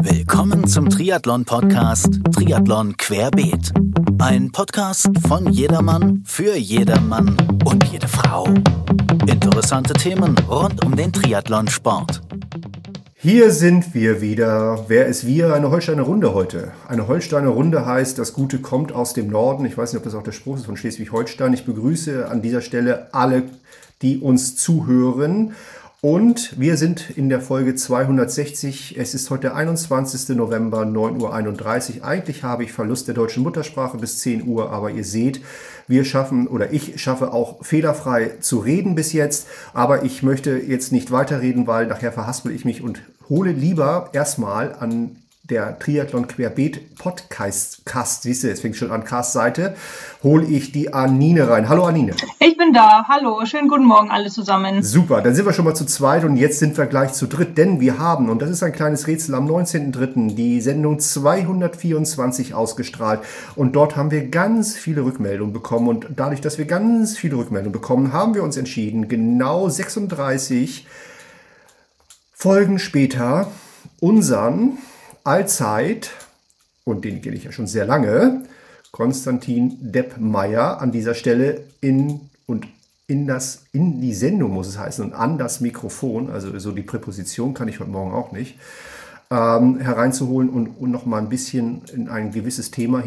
Willkommen zum Triathlon-Podcast Triathlon Querbeet. Ein Podcast von jedermann, für jedermann und jede Frau. Interessante Themen rund um den Triathlonsport. Hier sind wir wieder. Wer ist wir? Eine Holsteiner Runde heute. Eine Holsteiner Runde heißt, das Gute kommt aus dem Norden. Ich weiß nicht, ob das auch der Spruch ist von Schleswig-Holstein. Ich begrüße an dieser Stelle alle, die uns zuhören. Und wir sind in der Folge 260. Es ist heute der 21. November, 9.31 Uhr. Eigentlich habe ich Verlust der deutschen Muttersprache bis 10 Uhr, aber ihr seht, ich schaffe auch fehlerfrei zu reden bis jetzt. Aber ich möchte jetzt nicht weiterreden, weil nachher verhaspel ich mich und hole lieber erstmal an der Triathlon Querbeet Podcast, siehst du, jetzt fängt schon an, Cast-Seite, hole ich die Anine rein. Hallo Anine. Ich bin da, hallo, schönen guten Morgen alle zusammen. Super, dann sind wir schon mal zu zweit und jetzt sind wir gleich zu dritt, denn wir haben, und das ist ein kleines Rätsel, am 19.03. die Sendung 224 ausgestrahlt und dort haben wir ganz viele Rückmeldungen bekommen und dadurch, dass wir ganz viele Rückmeldungen bekommen, haben wir uns entschieden, genau 36 Folgen später unseren allzeit, und den kenne ich ja schon sehr lange, Konstantin Deppmeier an dieser Stelle in die Sendung, muss es heißen, und an das Mikrofon, also so die Präposition kann ich heute Morgen auch nicht, hereinzuholen und noch mal ein bisschen in ein gewisses Thema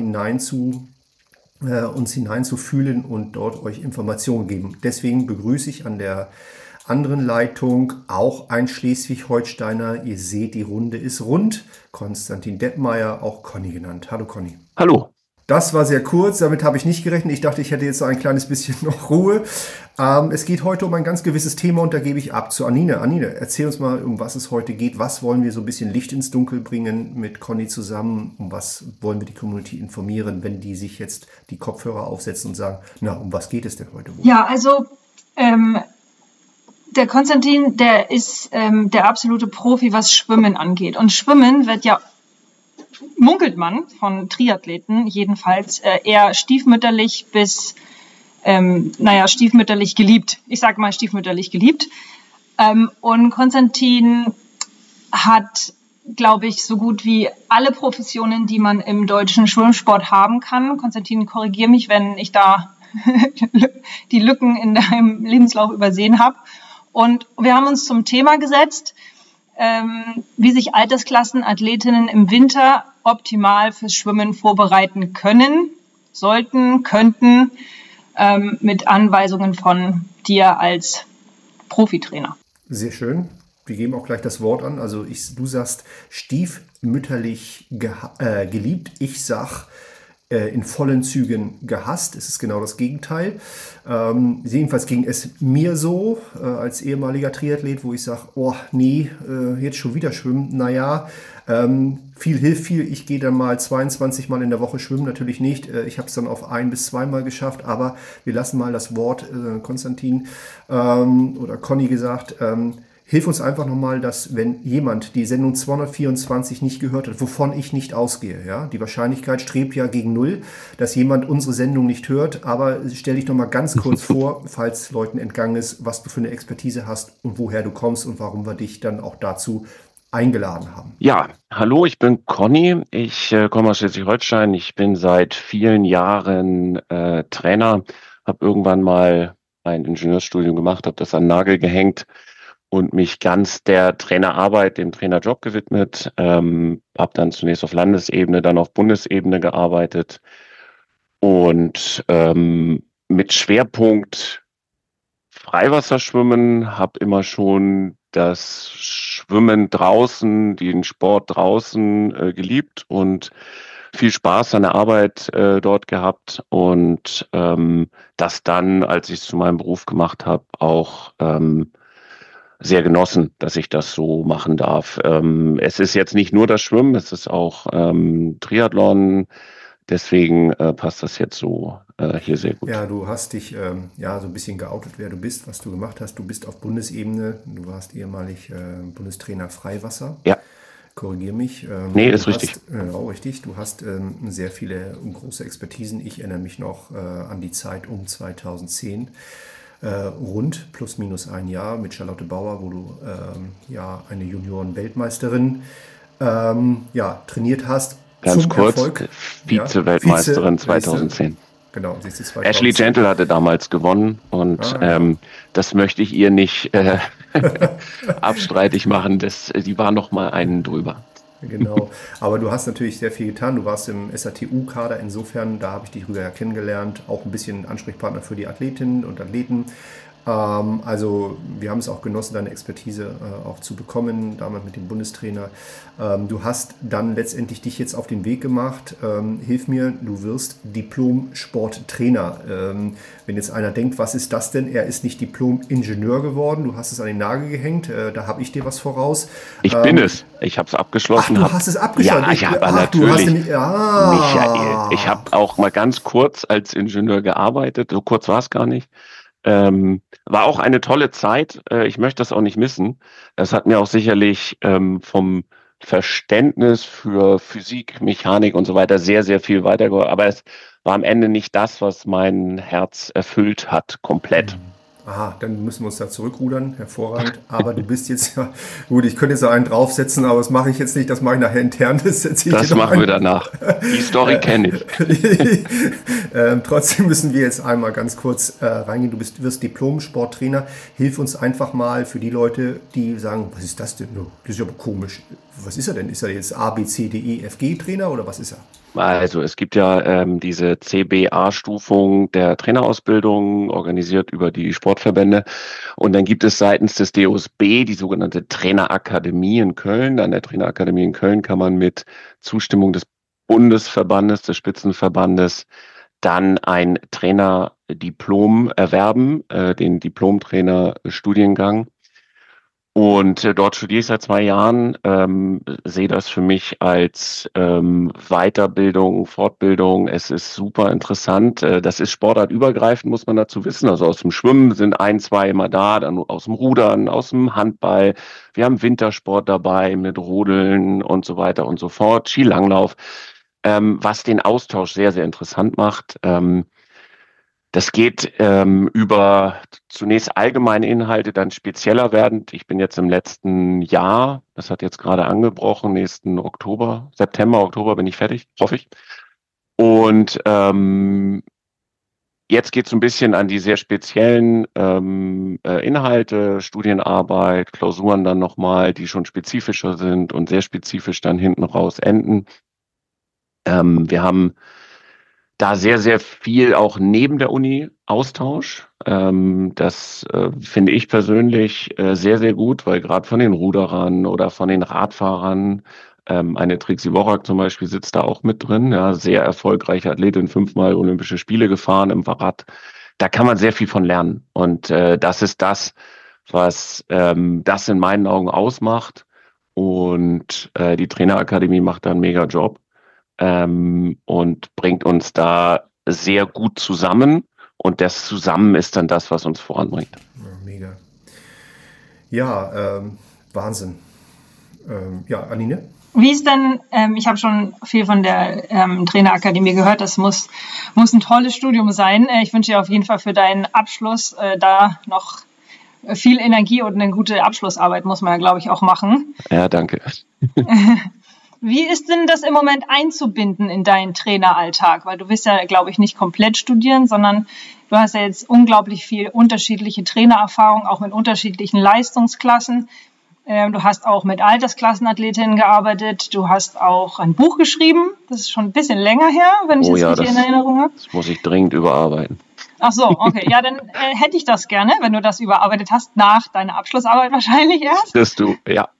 uns hineinzufühlen und dort euch Informationen geben. Deswegen begrüße ich an der anderen Leitung auch ein Schleswig-Holsteiner. Ihr seht, die Runde ist rund. Konstantin Deppmeier, auch Conny genannt. Hallo Conny. Hallo. Das war sehr kurz, damit habe ich nicht gerechnet. Ich dachte, ich hätte jetzt so ein kleines bisschen noch Ruhe. Es geht heute um ein ganz gewisses Thema und da gebe ich ab zu Anine. Anine, erzähl uns mal, um was es heute geht. Was wollen wir so ein bisschen Licht ins Dunkel bringen mit Conny zusammen? Um was wollen wir die Community informieren, wenn die sich jetzt die Kopfhörer aufsetzen und sagen, na, um was geht es denn heute? Ja, also der Konstantin, der ist der absolute Profi, was Schwimmen angeht. Und Schwimmen wird ja, munkelt man von Triathleten jedenfalls, eher stiefmütterlich bis, stiefmütterlich geliebt. Ich sage mal stiefmütterlich geliebt. Und Konstantin hat, glaube ich, so gut wie alle Professionen, die man im deutschen Schwimmsport haben kann. Konstantin, korrigiere mich, wenn ich da die Lücken in deinem Lebenslauf übersehen habe. Und wir haben uns zum Thema gesetzt, wie sich Altersklassenathletinnen im Winter optimal fürs Schwimmen vorbereiten können, sollten, könnten, mit Anweisungen von dir als Profitrainer. Sehr schön. Wir geben auch gleich das Wort an. Also du sagst stiefmütterlich geliebt. Ich sag in vollen Zügen gehasst. Es ist genau das Gegenteil. Jedenfalls ging es mir so, als ehemaliger Triathlet, wo ich sage, oh nee, jetzt schon wieder schwimmen. Naja, viel hilft viel. Ich gehe dann mal 22 Mal in der Woche schwimmen, natürlich nicht. Ich habe es dann auf 1 bis 2 Mal geschafft, aber wir lassen mal das Wort Konstantin oder Conny gesagt, hilf uns einfach nochmal, dass wenn jemand die Sendung 224 nicht gehört hat, wovon ich nicht ausgehe, ja, die Wahrscheinlichkeit strebt ja gegen 0, dass jemand unsere Sendung nicht hört, aber stell dich nochmal ganz kurz vor, falls Leuten entgangen ist, was du für eine Expertise hast und woher du kommst und warum wir dich dann auch dazu eingeladen haben. Ja, hallo, ich bin Conny, ich komme aus Schleswig-Holstein, ich bin seit vielen Jahren Trainer, habe irgendwann mal ein Ingenieurstudium gemacht, habe das an den Nagel gehängt und mich ganz der Trainerarbeit, dem Trainerjob gewidmet. Habe dann zunächst auf Landesebene, dann auf Bundesebene gearbeitet und mit Schwerpunkt Freiwasserschwimmen, habe immer schon das Schwimmen draußen, den Sport draußen geliebt und viel Spaß an der Arbeit dort gehabt und das dann, als ich es zu meinem Beruf gemacht habe, auch sehr genossen, dass ich das so machen darf. Es ist jetzt nicht nur das Schwimmen, es ist auch Triathlon. Deswegen passt das jetzt so hier sehr gut. Ja, du hast dich so ein bisschen geoutet, wer du bist, was du gemacht hast. Du bist auf Bundesebene, du warst ehemalig Bundestrainer Freiwasser. Ja. Korrigiere mich. Nee, ist richtig. Genau, richtig. Du hast sehr viele große Expertisen. Ich erinnere mich noch an die Zeit um 2010. Rund plus minus ein Jahr mit Charlotte Bauer, wo du eine Junioren-Weltmeisterin trainiert hast. Ganz zum kurz, Erfolg. Vize-Weltmeisterin 2010. Genau, sie ist 2010. Ashley Gentle hatte damals gewonnen und das möchte ich ihr nicht abstreitig machen. Die war noch mal einen drüber. Genau, aber du hast natürlich sehr viel getan. Du warst im SATU-Kader, insofern, da habe ich dich drüber kennengelernt, auch ein bisschen Ansprechpartner für die Athletinnen und Athleten. Also wir haben es auch genossen, deine Expertise auch zu bekommen, damals mit dem Bundestrainer. Du hast dann letztendlich dich jetzt auf den Weg gemacht. Hilf mir, du wirst Diplom-Sporttrainer. Wenn jetzt einer denkt, was ist das denn? Er ist nicht Diplom-Ingenieur geworden. Du hast es an den Nagel gehängt. Da habe ich dir was voraus. Ich bin es. Ich habe es abgeschlossen. Ach, du hast es abgeschlossen? Ja, ich habe natürlich. Michael, ich habe auch mal ganz kurz als Ingenieur gearbeitet. So kurz war es gar nicht. War auch eine tolle Zeit. Ich möchte das auch nicht missen. Es hat mir auch sicherlich vom Verständnis für Physik, Mechanik und so weiter sehr, sehr viel weitergeholfen. Aber es war am Ende nicht das, was mein Herz erfüllt hat, komplett. Aha, dann müssen wir uns da zurückrudern. Hervorragend. Aber du bist jetzt ja, gut, ich könnte jetzt einen draufsetzen, aber das mache ich jetzt nicht. Das mache ich nachher intern. Das machen wir danach. Die Story kenne ich. Trotzdem müssen wir jetzt einmal ganz kurz reingehen. Du wirst Diplom-Sporttrainer. Hilf uns einfach mal für die Leute, die sagen, was ist das denn? Das ist aber komisch. Was ist er denn? Ist er jetzt A, B, C, D, E, F, G-Trainer oder was ist er? Also es gibt ja diese CBA-Stufung der Trainerausbildung, organisiert über die Sportverbände. Und dann gibt es seitens des DOSB die sogenannte Trainerakademie in Köln. An der Trainerakademie in Köln kann man mit Zustimmung des Bundesverbandes, des Spitzenverbandes, dann ein Trainerdiplom erwerben, den Diplomtrainer-Studiengang. Und dort studiere ich seit 2 Jahren, sehe das für mich als Weiterbildung, Fortbildung. Es ist super interessant. Das ist sportartübergreifend, muss man dazu wissen. Also aus dem Schwimmen sind 1, 2 immer da, dann aus dem Rudern, aus dem Handball. Wir haben Wintersport dabei mit Rodeln und so weiter und so fort, Skilanglauf, was den Austausch sehr, sehr interessant macht. Das geht über zunächst allgemeine Inhalte, dann spezieller werdend. Ich bin jetzt im letzten Jahr, das hat jetzt gerade angebrochen, nächsten September, Oktober bin ich fertig, hoffe ich. Und jetzt geht es ein bisschen an die sehr speziellen Inhalte, Studienarbeit, Klausuren dann nochmal, die schon spezifischer sind und sehr spezifisch dann hinten raus enden. Wir haben da sehr, sehr viel auch neben der Uni Austausch. Das finde ich persönlich sehr, sehr gut, weil gerade von den Ruderern oder von den Radfahrern, eine Trixie Worrack zum Beispiel sitzt da auch mit drin, ja, sehr erfolgreiche Athletin, 5-mal Olympische Spiele gefahren im Fahrrad. Da kann man sehr viel von lernen. Und das ist das, was das in meinen Augen ausmacht. Und die Trainerakademie macht da einen mega Job. Und bringt uns da sehr gut zusammen. Und das Zusammen ist dann das, was uns voranbringt. Ja, mega. Ja, Wahnsinn. Ja, Anine? Wie ist denn, ich habe schon viel von der Trainerakademie gehört, das muss ein tolles Studium sein. Ich wünsche dir auf jeden Fall für deinen Abschluss da noch viel Energie und eine gute Abschlussarbeit muss man ja, glaube ich, auch machen. Ja, danke. Wie ist denn das im Moment einzubinden in deinen Traineralltag? Weil du wirst ja, glaube ich, nicht komplett studieren, sondern du hast ja jetzt unglaublich viel unterschiedliche Trainererfahrung, auch mit unterschiedlichen Leistungsklassen. Du hast auch mit Altersklassenathletinnen gearbeitet. Du hast auch ein Buch geschrieben. Das ist schon ein bisschen länger her, wenn ich das richtig in Erinnerung habe. Das muss ich dringend überarbeiten. Ach so, okay. Ja, dann hätte ich das gerne, wenn du das überarbeitet hast, nach deiner Abschlussarbeit wahrscheinlich erst. Bist du, ja.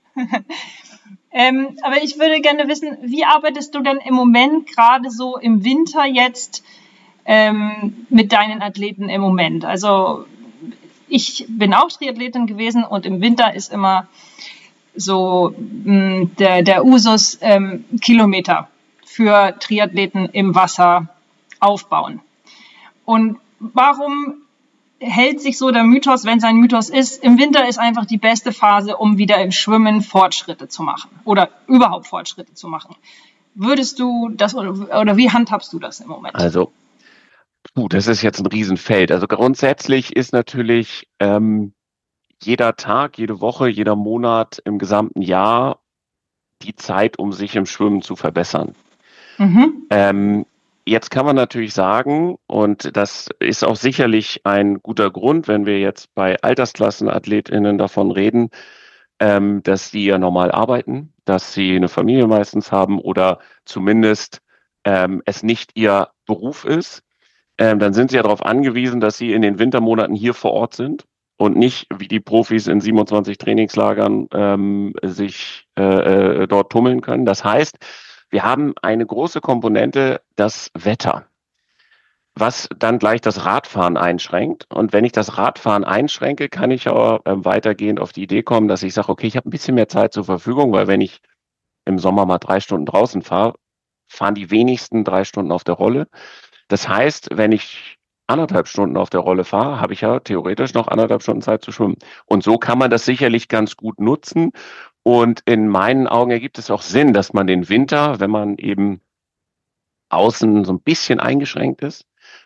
Aber ich würde gerne wissen, wie arbeitest du denn im Moment gerade so im Winter jetzt mit deinen Athleten im Moment? Also ich bin auch Triathletin gewesen und im Winter ist immer so der Usus Kilometer für Triathleten im Wasser aufbauen. Und warum hält sich so der Mythos, wenn es ein Mythos ist, im Winter ist einfach die beste Phase, um wieder im Schwimmen Fortschritte zu machen oder überhaupt Fortschritte zu machen? Würdest du das oder wie handhabst du das im Moment? Also, das ist jetzt ein Riesenfeld. Also grundsätzlich ist natürlich jeder Tag, jede Woche, jeder Monat im gesamten Jahr die Zeit, um sich im Schwimmen zu verbessern. Mhm. Jetzt kann man natürlich sagen, und das ist auch sicherlich ein guter Grund, wenn wir jetzt bei AltersklassenathletInnen davon reden, dass die ja normal arbeiten, dass sie eine Familie meistens haben oder zumindest es nicht ihr Beruf ist, dann sind sie ja darauf angewiesen, dass sie in den Wintermonaten hier vor Ort sind und nicht wie die Profis in 27 Trainingslagern sich dort tummeln können. Das heißt, wir haben eine große Komponente, das Wetter, was dann gleich das Radfahren einschränkt. Und wenn ich das Radfahren einschränke, kann ich auch weitergehend auf die Idee kommen, dass ich sage, okay, ich habe ein bisschen mehr Zeit zur Verfügung, weil wenn ich im Sommer mal 3 Stunden draußen fahre, fahren die wenigsten 3 Stunden auf der Rolle. Das heißt, wenn ich 1,5 Stunden auf der Rolle fahre, habe ich ja theoretisch noch 1,5 Stunden Zeit zu schwimmen. Und so kann man das sicherlich ganz gut nutzen. Und in meinen Augen ergibt es auch Sinn, dass man den Winter, wenn man eben außen so ein bisschen eingeschränkt ist,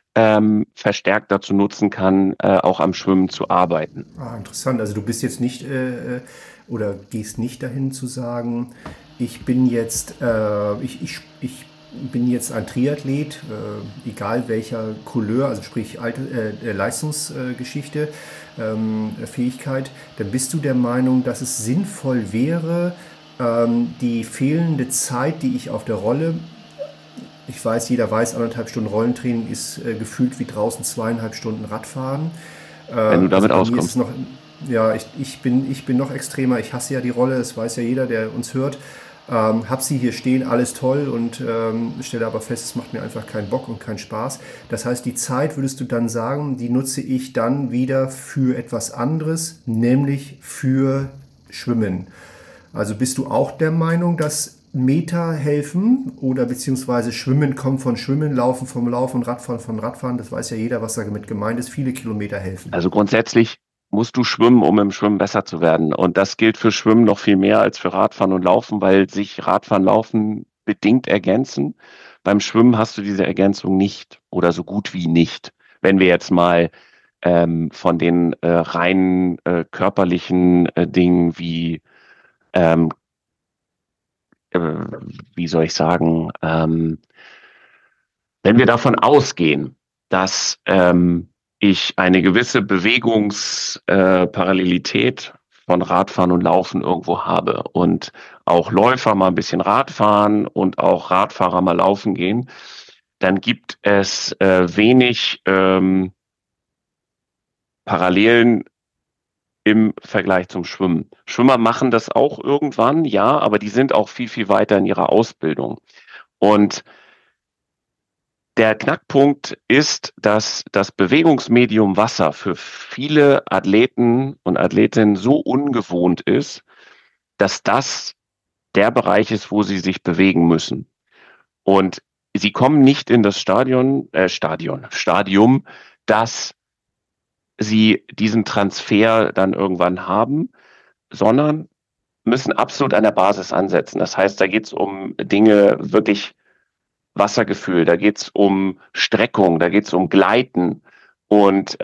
verstärkt dazu nutzen kann, auch am Schwimmen zu arbeiten. Interessant. Also du bist jetzt nicht oder gehst nicht dahin zu sagen, ich bin jetzt, ich bin jetzt ein Triathlet, egal welcher Couleur, also sprich Leistungsgeschichte, Fähigkeit, dann bist du der Meinung, dass es sinnvoll wäre, die fehlende Zeit, die ich auf der Rolle, ich weiß, jeder weiß, 1,5 Stunden Rollentraining ist gefühlt wie draußen 2,5 Stunden Radfahren. Wenn du damit also auskommst. Ja, ich bin noch extremer. Ich hasse ja die Rolle, das weiß ja jeder, der uns hört. Hab sie hier stehen, alles toll und stelle aber fest, es macht mir einfach keinen Bock und keinen Spaß. Das heißt, die Zeit, würdest du dann sagen, die nutze ich dann wieder für etwas anderes, nämlich für Schwimmen. Also bist du auch der Meinung, dass Meter helfen oder beziehungsweise Schwimmen kommt von Schwimmen, Laufen vom Laufen und Radfahren von Radfahren? Das weiß ja jeder, was damit gemeint ist. Viele Kilometer helfen. Also grundsätzlich musst du schwimmen, um im Schwimmen besser zu werden. Und das gilt für Schwimmen noch viel mehr als für Radfahren und Laufen, weil sich Radfahren, Laufen bedingt ergänzen. Beim Schwimmen hast du diese Ergänzung nicht oder so gut wie nicht. Wenn wir jetzt mal von den rein körperlichen Dingen wie soll ich sagen, wenn wir davon ausgehen, dass ich eine gewisse Bewegungsparallelität von Radfahren und Laufen irgendwo habe und auch Läufer mal ein bisschen Radfahren und auch Radfahrer mal laufen gehen, dann gibt es wenig Parallelen im Vergleich zum Schwimmen. Schwimmer machen das auch irgendwann, ja, aber die sind auch viel, viel weiter in ihrer Ausbildung. Und der Knackpunkt ist, dass das Bewegungsmedium Wasser für viele Athleten und Athletinnen so ungewohnt ist, dass das der Bereich ist, wo sie sich bewegen müssen. Und sie kommen nicht in das Stadium, dass sie diesen Transfer dann irgendwann haben, sondern müssen absolut an der Basis ansetzen. Das heißt, da geht es um Dinge wirklich Wassergefühl, da geht es um Streckung, da geht es um Gleiten. Und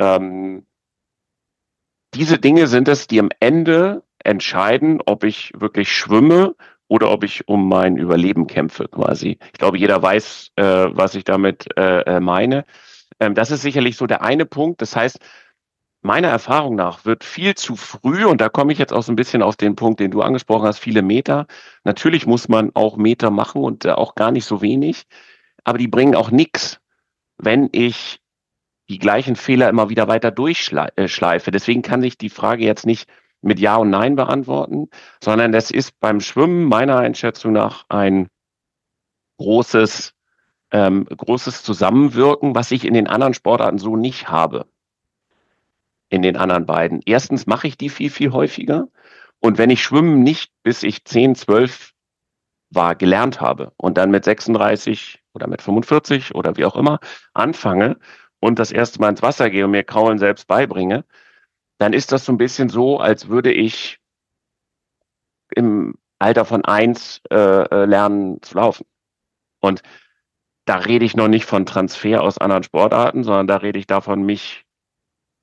diese Dinge sind es, die am Ende entscheiden, ob ich wirklich schwimme oder ob ich um mein Überleben kämpfe quasi. Ich glaube, jeder weiß, was ich damit meine. Das ist sicherlich so der eine Punkt. Das heißt, meiner Erfahrung nach wird viel zu früh, und da komme ich jetzt auch so ein bisschen auf den Punkt, den du angesprochen hast, viele Meter. Natürlich muss man auch Meter machen und auch gar nicht so wenig, aber die bringen auch nichts, wenn ich die gleichen Fehler immer wieder weiter durchschleife. Deswegen kann sich die Frage jetzt nicht mit Ja und Nein beantworten, sondern das ist beim Schwimmen meiner Einschätzung nach ein großes Zusammenwirken, was ich in den anderen Sportarten so nicht habe. In den anderen beiden. Erstens mache ich die viel, viel häufiger. Und wenn ich Schwimmen nicht, bis ich 10, 12 war, gelernt habe und dann mit 36 oder mit 45 oder wie auch immer anfange und das erste Mal ins Wasser gehe und mir Kraulen selbst beibringe, dann ist das so ein bisschen so, als würde ich im Alter von 1 lernen zu laufen. Und da rede ich noch nicht von Transfer aus anderen Sportarten, sondern da rede ich davon, mich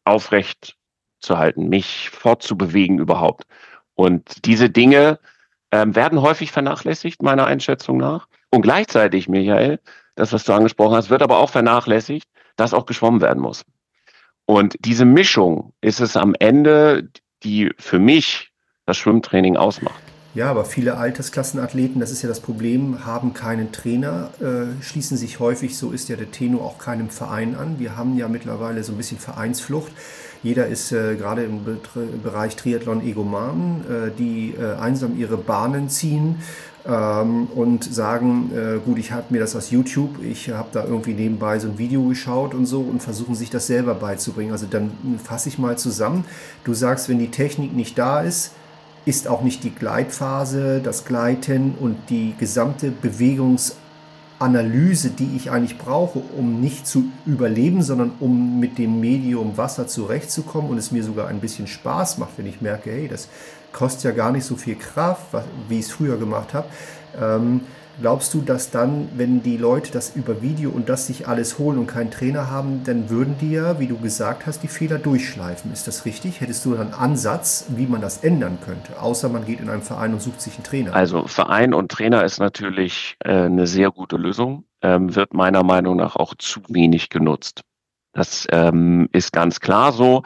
aufrecht zu halten, mich fortzubewegen überhaupt. Und diese Dinge werden häufig vernachlässigt, meiner Einschätzung nach. Und gleichzeitig, Michael, das, was du angesprochen hast, wird aber auch vernachlässigt, dass auch geschwommen werden muss. Und diese Mischung ist es am Ende, die für mich das Schwimmtraining ausmacht. Ja, aber viele Altersklassenathleten, das ist ja das Problem, haben keinen Trainer, schließen sich häufig, so ist ja der Tenor, auch keinem Verein an. Wir haben ja mittlerweile so ein bisschen Vereinsflucht. Jeder ist gerade im Bereich Triathlon Egoman, die einsam ihre Bahnen ziehen und sagen, gut, ich habe mir das aus YouTube, ich habe da irgendwie nebenbei so ein Video geschaut und so und versuchen sich das selber beizubringen. Also dann fasse ich mal zusammen. Du sagst, wenn die Technik nicht da ist auch nicht die Gleitphase, das Gleiten und die gesamte Bewegungsanalyse, die ich eigentlich brauche, um nicht zu überleben, sondern um mit dem Medium Wasser zurechtzukommen und es mir sogar ein bisschen Spaß macht, wenn ich merke, hey, das kostet ja gar nicht so viel Kraft, wie ich es früher gemacht habe. Glaubst du, dass dann, wenn die Leute das über Video und das sich alles holen und keinen Trainer haben, dann würden die ja, wie du gesagt hast, die Fehler durchschleifen? Ist das richtig? Hättest du einen Ansatz, wie man das ändern könnte? Außer man geht in einen Verein und sucht sich einen Trainer. Also Verein und Trainer ist natürlich eine sehr gute Lösung, wird meiner Meinung nach auch zu wenig genutzt. Das ist ganz klar so.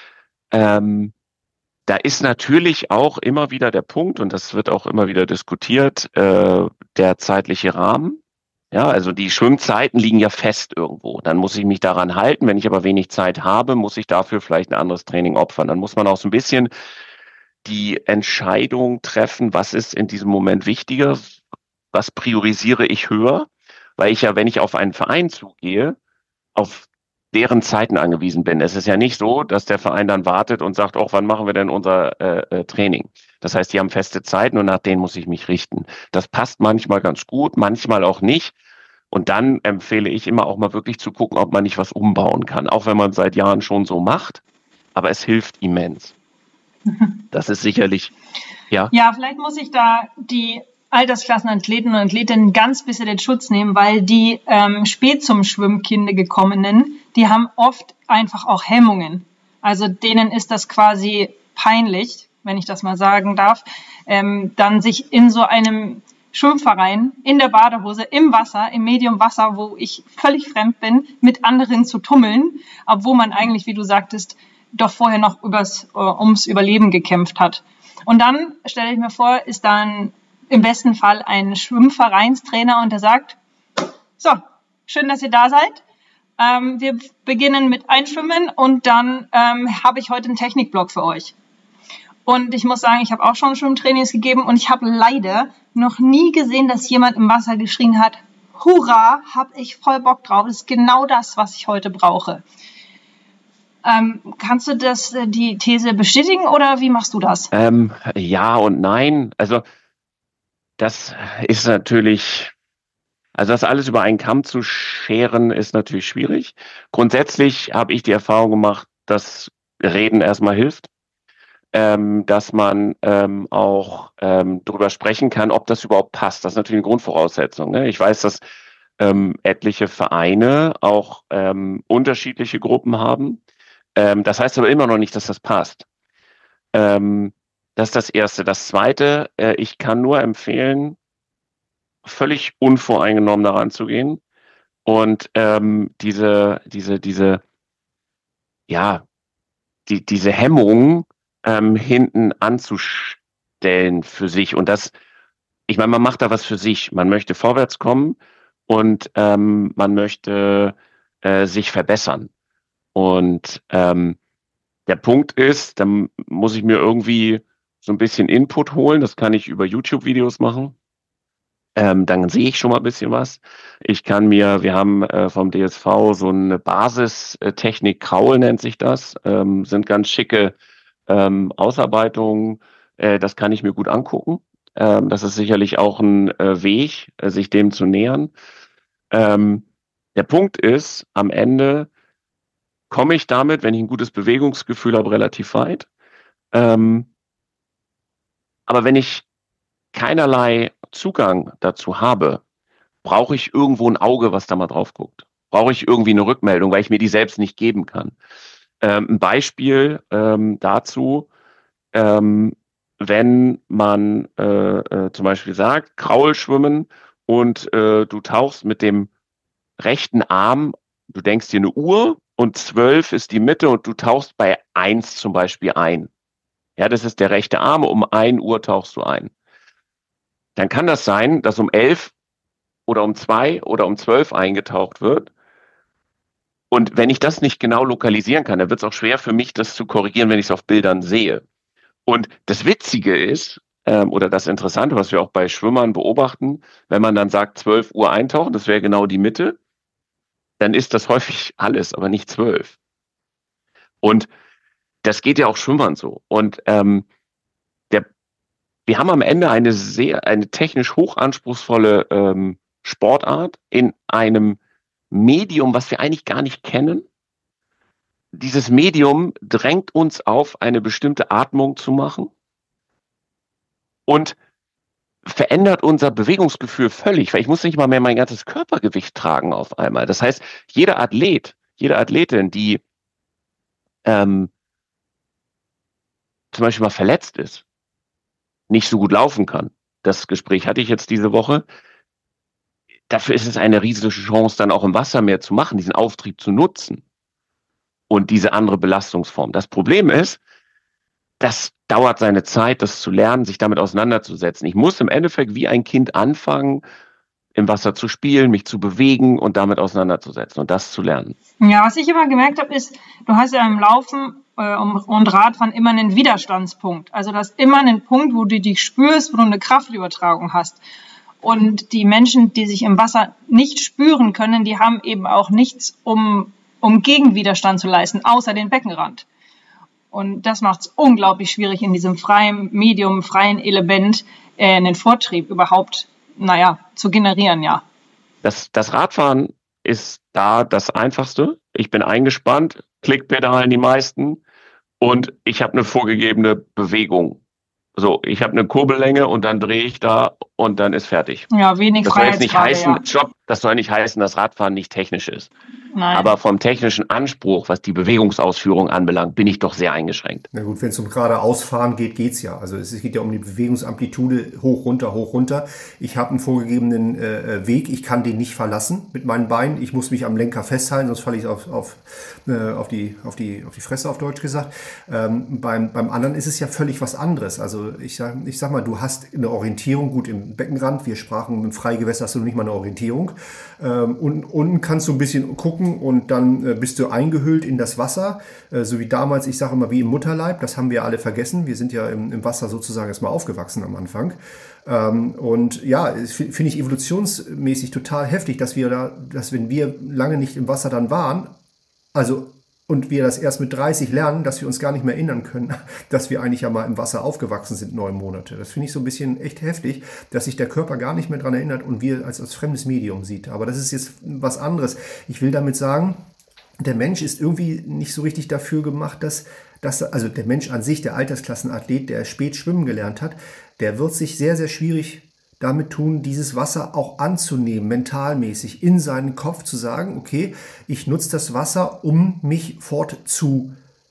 Da ist natürlich auch immer wieder der Punkt, und das wird auch immer wieder diskutiert, der zeitliche Rahmen. Ja, also die Schwimmzeiten liegen ja fest irgendwo. Dann muss ich mich daran halten. Wenn ich aber wenig Zeit habe, muss ich dafür vielleicht ein anderes Training opfern. Dann muss man auch so ein bisschen die Entscheidung treffen, was ist in diesem Moment wichtiger, was priorisiere ich höher, weil ich ja, wenn ich auf einen Verein zugehe, auf deren Zeiten angewiesen bin. Es ist ja nicht so, dass der Verein dann wartet und sagt, oh, wann machen wir denn unser Training? Das heißt, die haben feste Zeiten und nach denen muss ich mich richten. Das passt manchmal ganz gut, manchmal auch nicht. Und dann empfehle ich immer auch mal wirklich zu gucken, ob man nicht was umbauen kann. Auch wenn man seit Jahren schon so macht. Aber es hilft immens. Das ist sicherlich, ja. Ja, vielleicht muss ich da die Altersklassenathleten und Athletinnen ganz bisschen den Schutz nehmen, weil die spät zum Schwimmkinde gekommenen, die haben oft einfach auch Hemmungen. Also denen ist das quasi peinlich, wenn ich das mal sagen darf, dann sich in so einem Schwimmverein, in der Badehose, im Wasser, im Medium Wasser, wo ich völlig fremd bin, mit anderen zu tummeln, obwohl man eigentlich, wie du sagtest, doch vorher noch ums Überleben gekämpft hat. Und dann, stelle ich mir vor, ist dann im besten Fall ein Schwimmvereinstrainer und der sagt, so, schön, dass ihr da seid. Wir beginnen mit Einschwimmen und dann habe ich heute einen Technikblock für euch. Und ich muss sagen, ich habe auch schon Schwimmtrainings gegeben und ich habe leider noch nie gesehen, dass jemand im Wasser geschrien hat, hurra, habe ich voll Bock drauf, das ist genau das, was ich heute brauche. Kannst du die These bestätigen oder wie machst du das? Ja und nein. Also das ist natürlich, also das alles über einen Kamm zu scheren, ist natürlich schwierig. Grundsätzlich habe ich die Erfahrung gemacht, dass Reden erstmal hilft, dass man auch darüber sprechen kann, ob das überhaupt passt. Das ist natürlich eine Grundvoraussetzung. Ne? Ich weiß, dass etliche Vereine auch unterschiedliche Gruppen haben. Das heißt aber immer noch nicht, dass das passt. Das ist das Erste. Das Zweite, ich kann nur empfehlen, völlig unvoreingenommen daran zu gehen und diese Hemmung hinten anzustellen für sich. Und das, ich meine, man macht da was für sich. Man möchte vorwärts kommen und man möchte sich verbessern. Und der Punkt ist, dann muss ich mir irgendwie so ein bisschen Input holen. Das kann ich über YouTube-Videos machen. Dann sehe ich schon mal ein bisschen was. Wir haben vom DSV so eine Basistechnik, Kraul nennt sich das, sind ganz schicke Ausarbeitungen. Das kann ich mir gut angucken. Das ist sicherlich auch ein Weg, sich dem zu nähern. Der Punkt ist, am Ende komme ich damit, wenn ich ein gutes Bewegungsgefühl habe, relativ weit. Aber wenn ich keinerlei Zugang dazu habe, brauche ich irgendwo ein Auge, was da mal drauf guckt. Brauche ich irgendwie eine Rückmeldung, weil ich mir die selbst nicht geben kann. Ein Beispiel dazu, wenn wenn man zum Beispiel sagt, Kraulschwimmen und du tauchst mit dem rechten Arm, du denkst dir eine Uhr und 12 ist die Mitte und du tauchst bei 1 zum Beispiel ein. Ja, das ist der rechte Arm, um 1 Uhr tauchst du ein. Dann kann das sein, dass um 11 oder um 2 oder um 12 eingetaucht wird. Und wenn ich das nicht genau lokalisieren kann, dann wird es auch schwer für mich, das zu korrigieren, wenn ich es auf Bildern sehe. Und das Witzige ist, oder das Interessante, was wir auch bei Schwimmern beobachten, wenn man dann sagt 12 Uhr eintauchen, das wäre genau die Mitte, dann ist das häufig alles, aber nicht 12. Und das geht ja auch Schwimmern so. Und wir haben am Ende eine technisch hochanspruchsvolle Sportart in einem Medium, was wir eigentlich gar nicht kennen. Dieses Medium drängt uns auf, eine bestimmte Atmung zu machen und verändert unser Bewegungsgefühl völlig, weil ich muss nicht mal mehr mein ganzes Körpergewicht tragen auf einmal. Das heißt, jeder Athlet, jede Athletin, die zum Beispiel mal verletzt ist, nicht so gut laufen kann, das Gespräch hatte ich jetzt diese Woche, dafür ist es eine riesige Chance, dann auch im Wasser mehr zu machen, diesen Auftrieb zu nutzen und diese andere Belastungsform. Das Problem ist, das dauert seine Zeit, das zu lernen, sich damit auseinanderzusetzen. Ich muss im Endeffekt wie ein Kind anfangen, im Wasser zu spielen, mich zu bewegen und damit auseinanderzusetzen und das zu lernen. Ja, was ich immer gemerkt habe, ist, du hast ja im Laufen und Radfahren immer einen Widerstandspunkt. Also du hast immer einen Punkt, wo du dich spürst, wo du eine Kraftübertragung hast. Und die Menschen, die sich im Wasser nicht spüren können, die haben eben auch nichts, um Gegenwiderstand zu leisten, außer den Beckenrand. Und das macht es unglaublich schwierig, in diesem freien Medium, freien Element einen Vortrieb überhaupt, zu generieren, ja. Das Radfahren ist da das Einfachste. Ich bin eingespannt, Klickpedalen die meisten und ich habe eine vorgegebene Bewegung. So, ich habe eine Kurbellänge und dann drehe ich da und dann ist fertig. Ja, wenig Freiheitsgrade, das soll nicht heißen, dass Radfahren nicht technisch ist. Nein. Aber vom technischen Anspruch, was die Bewegungsausführung anbelangt, bin ich doch sehr eingeschränkt. Na gut, wenn es um geradeausfahren geht, geht's ja. Also es geht ja um die Bewegungsamplitude hoch, runter, hoch, runter. Ich habe einen vorgegebenen Weg, ich kann den nicht verlassen mit meinen Beinen. Ich muss mich am Lenker festhalten, sonst falle ich auf die Fresse, auf Deutsch gesagt. Beim anderen ist es ja völlig was anderes. Also ich sag mal, du hast eine Orientierung, gut im Beckenrand, wir sprachen, im Freigewässer hast du nicht mal eine Orientierung. Und unten kannst du ein bisschen gucken und dann bist du eingehüllt in das Wasser, so wie damals, ich sage immer wie im Mutterleib, das haben wir alle vergessen. Wir sind ja im Wasser sozusagen erstmal aufgewachsen am Anfang. Und ja, finde ich evolutionsmäßig total heftig, dass wenn wir lange nicht im Wasser dann waren, und wir das erst mit 30 lernen, dass wir uns gar nicht mehr erinnern können, dass wir eigentlich ja mal im Wasser aufgewachsen sind, 9 Monate. Das finde ich so ein bisschen echt heftig, dass sich der Körper gar nicht mehr daran erinnert und wir als fremdes Medium sieht. Aber das ist jetzt was anderes. Ich will damit sagen, der Mensch ist irgendwie nicht so richtig dafür gemacht, also der Mensch an sich, der Altersklassenathlet, der spät schwimmen gelernt hat, der wird sich sehr, sehr schwierig damit tun, dieses Wasser auch anzunehmen, mentalmäßig, in seinen Kopf zu sagen, okay, ich nutze das Wasser, um mich fort zu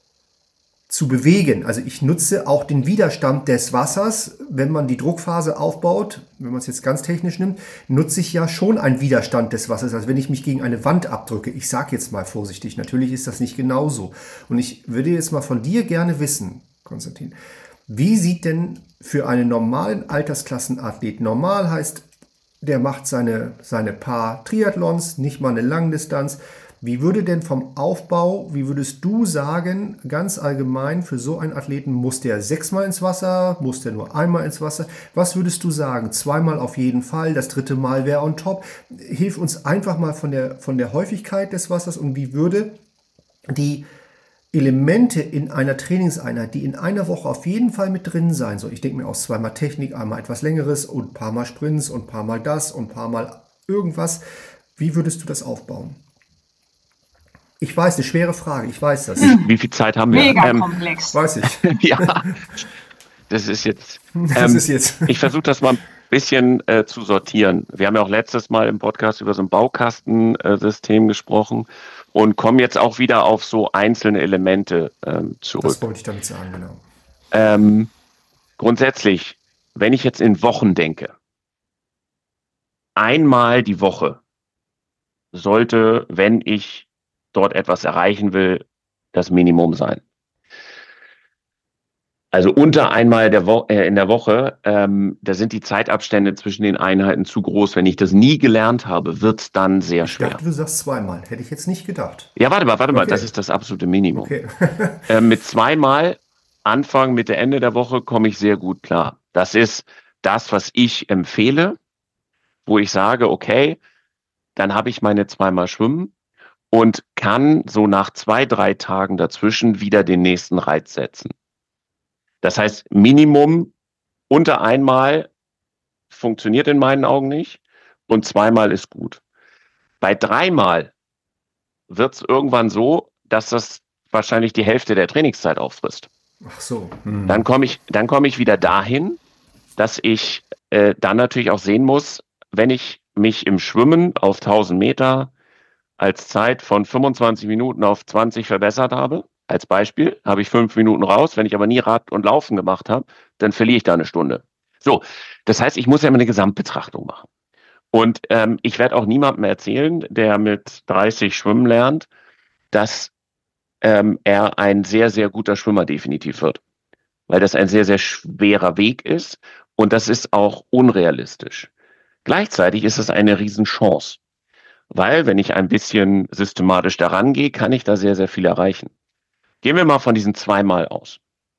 bewegen. Also ich nutze auch den Widerstand des Wassers, wenn man die Druckphase aufbaut, wenn man es jetzt ganz technisch nimmt, nutze ich ja schon einen Widerstand des Wassers, als wenn ich mich gegen eine Wand abdrücke. Ich sage jetzt mal vorsichtig, natürlich ist das nicht genauso. Und ich würde jetzt mal von dir gerne wissen, Konstantin, wie sieht denn für einen normalen Altersklassenathlet, normal heißt, der macht seine paar Triathlons, nicht mal eine Langdistanz, wie würde denn vom Aufbau, wie würdest du sagen, ganz allgemein, für so einen Athleten, muss der 6-mal ins Wasser, muss der nur einmal ins Wasser? Was würdest du sagen? 2-mal auf jeden Fall, das 3. Mal wäre on top. Hilf uns einfach mal von der Häufigkeit des Wassers und wie würde die Elemente in einer Trainingseinheit, die in einer Woche auf jeden Fall mit drin sein soll. Ich denke mir aus 2-mal Technik, einmal etwas Längeres und ein paar Mal Sprints und ein paar Mal das und ein paar Mal irgendwas. Wie würdest du das aufbauen? Ich weiß, eine schwere Frage, ich weiß das. Wie viel Zeit haben wir? Mega komplex. Weiß ich. Ja, das ist jetzt. Ich versuche das mal ein bisschen zu sortieren. Wir haben ja auch letztes Mal im Podcast über so ein Baukastensystem gesprochen. Und kommen jetzt auch wieder auf so einzelne Elemente zurück. Das wollte ich damit sagen, genau. grundsätzlich, wenn ich jetzt in Wochen denke, einmal die Woche sollte, wenn ich dort etwas erreichen will, das Minimum sein. Also unter einmal in der Woche, da sind die Zeitabstände zwischen den Einheiten zu groß. Wenn ich das nie gelernt habe, wird es dann sehr schwer. Ich dachte, du sagst zweimal. Hätte ich jetzt nicht gedacht. Ja, warte mal, das ist das absolute Minimum. Okay. Mit zweimal Anfang, Mitte, Ende der Woche komme ich sehr gut klar. Das ist das, was ich empfehle, wo ich sage, okay, dann habe ich meine zweimal Schwimmen und kann so nach 2, 3 Tagen dazwischen wieder den nächsten Reiz setzen. Das heißt, Minimum unter einmal funktioniert in meinen Augen nicht und zweimal ist gut. Bei dreimal wird es irgendwann so, dass das wahrscheinlich die Hälfte der Trainingszeit auffrisst. Ach so. Dann komme ich wieder dahin, dass ich dann natürlich auch sehen muss, wenn ich mich im Schwimmen auf 1000 Meter als Zeit von 25 Minuten auf 20 verbessert habe, als Beispiel, habe ich 5 Minuten raus. Wenn ich aber nie Rad und Laufen gemacht habe, dann verliere ich da eine Stunde. So, das heißt, ich muss ja immer eine Gesamtbetrachtung machen. Und ich werde auch niemandem erzählen, der mit 30 schwimmen lernt, dass er ein sehr, sehr guter Schwimmer definitiv wird. Weil das ein sehr, sehr schwerer Weg ist und das ist auch unrealistisch. Gleichzeitig ist es eine Riesenchance. Weil, wenn ich ein bisschen systematisch daran gehe, kann ich da sehr, sehr viel erreichen. Gehen wir mal von diesen zweimal aus.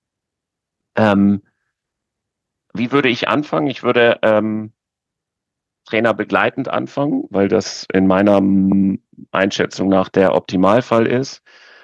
Wie würde ich anfangen? Ich würde trainerbegleitend anfangen, weil das in meiner Einschätzung nach der Optimalfall ist,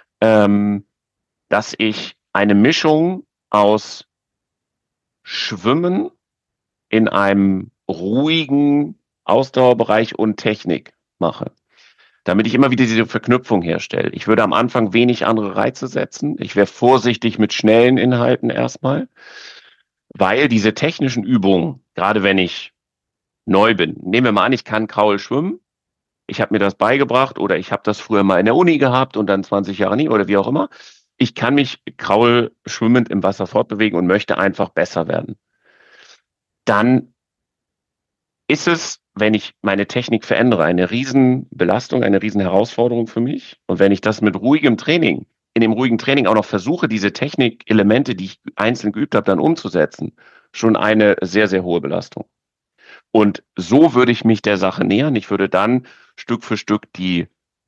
dass ich eine Mischung aus Schwimmen in einem ruhigen Ausdauerbereich und Technik mache, damit ich immer wieder diese Verknüpfung herstelle. Ich würde am Anfang wenig andere Reize setzen. Ich wäre vorsichtig mit schnellen Inhalten erstmal, weil diese technischen Übungen, gerade wenn ich neu bin, nehmen wir mal an, ich kann Kraul schwimmen, ich habe mir das beigebracht oder ich habe das früher mal in der Uni gehabt und dann 20 Jahre nie oder wie auch immer. Ich kann mich Kraul schwimmend im Wasser fortbewegen und möchte einfach besser werden. Dann ist es, wenn ich meine Technik verändere, eine Riesenbelastung, eine Riesenherausforderung für mich. Und wenn ich das mit ruhigem Training, in dem ruhigen Training auch noch versuche, diese Technikelemente, die ich einzeln geübt habe, dann umzusetzen, schon eine sehr, sehr hohe Belastung. Und so würde ich mich der Sache nähern. Ich würde dann Stück für Stück die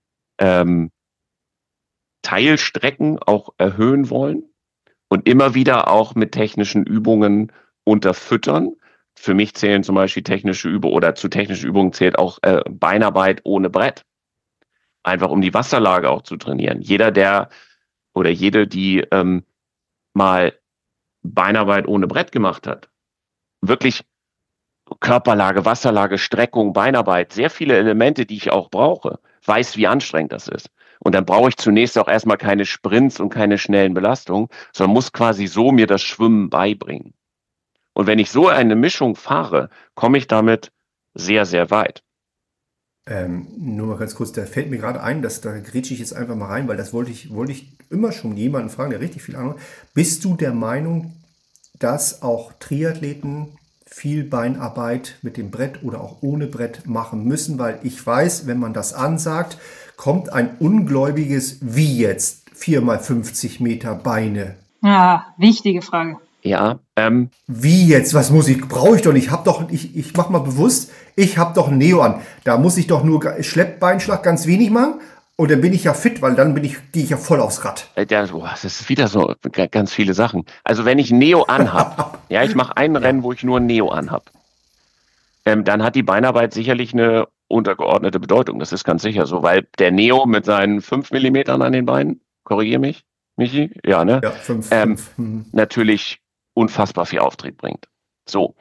Teilstrecken auch erhöhen wollen und immer wieder auch mit technischen Übungen unterfüttern. Für mich zählen zum Beispiel technische Übungen oder zu technischen Übungen zählt auch Beinarbeit ohne Brett. Einfach um die Wasserlage auch zu trainieren. Jeder, der oder jede, die mal Beinarbeit ohne Brett gemacht hat, wirklich Körperlage, Wasserlage, Streckung, Beinarbeit, sehr viele Elemente, die ich auch brauche, weiß, wie anstrengend das ist. Und dann brauche ich zunächst auch erstmal keine Sprints und keine schnellen Belastungen, sondern muss quasi so mir das Schwimmen beibringen. Und wenn ich so eine Mischung fahre, komme ich damit sehr, sehr weit. Nur mal ganz kurz, da fällt mir gerade ein, da grätsche ich jetzt einfach mal rein, weil das wollte ich immer schon jemanden fragen, der richtig viel Ahnung hat. Bist du der Meinung, dass auch Triathleten viel Beinarbeit mit dem Brett oder auch ohne Brett machen müssen? Weil ich weiß, wenn man das ansagt, kommt ein ungläubiges wie jetzt 4x50 Meter Beine. Ja, wichtige Frage. Ja, Wie jetzt? Was muss ich? Brauche ich doch nicht. Ich mach mal bewusst, ich habe doch ein Neo an. Da muss ich doch nur Schleppbeinschlag ganz wenig machen und dann bin ich ja fit, weil dann gehe ich ja voll aufs Rad. Das ist wieder so ganz viele Sachen. Also wenn ich Neo anhab, ja, ich mache ein Rennen, wo ich nur ein Neo anhab, dann hat die Beinarbeit sicherlich eine untergeordnete Bedeutung. Das ist ganz sicher so, weil der Neo mit seinen 5 Millimetern an den Beinen, korrigiere mich, Michi, ja, ne? Ja, 5. Natürlich unfassbar viel Auftrieb bringt. So,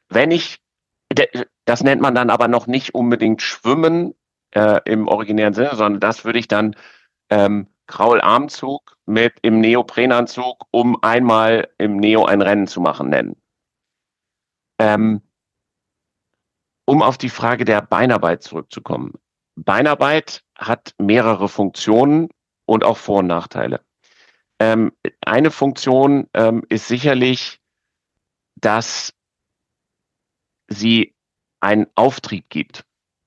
das nennt man dann aber noch nicht unbedingt Schwimmen im originären Sinne, sondern das würde ich dann Kraularmzug mit im Neoprenanzug, um einmal im Neo ein Rennen zu machen, nennen. Um auf die Frage der Beinarbeit zurückzukommen. Beinarbeit hat mehrere Funktionen und auch Vor- und Nachteile. Eine Funktion ist sicherlich dass sie einen Auftrieb gibt.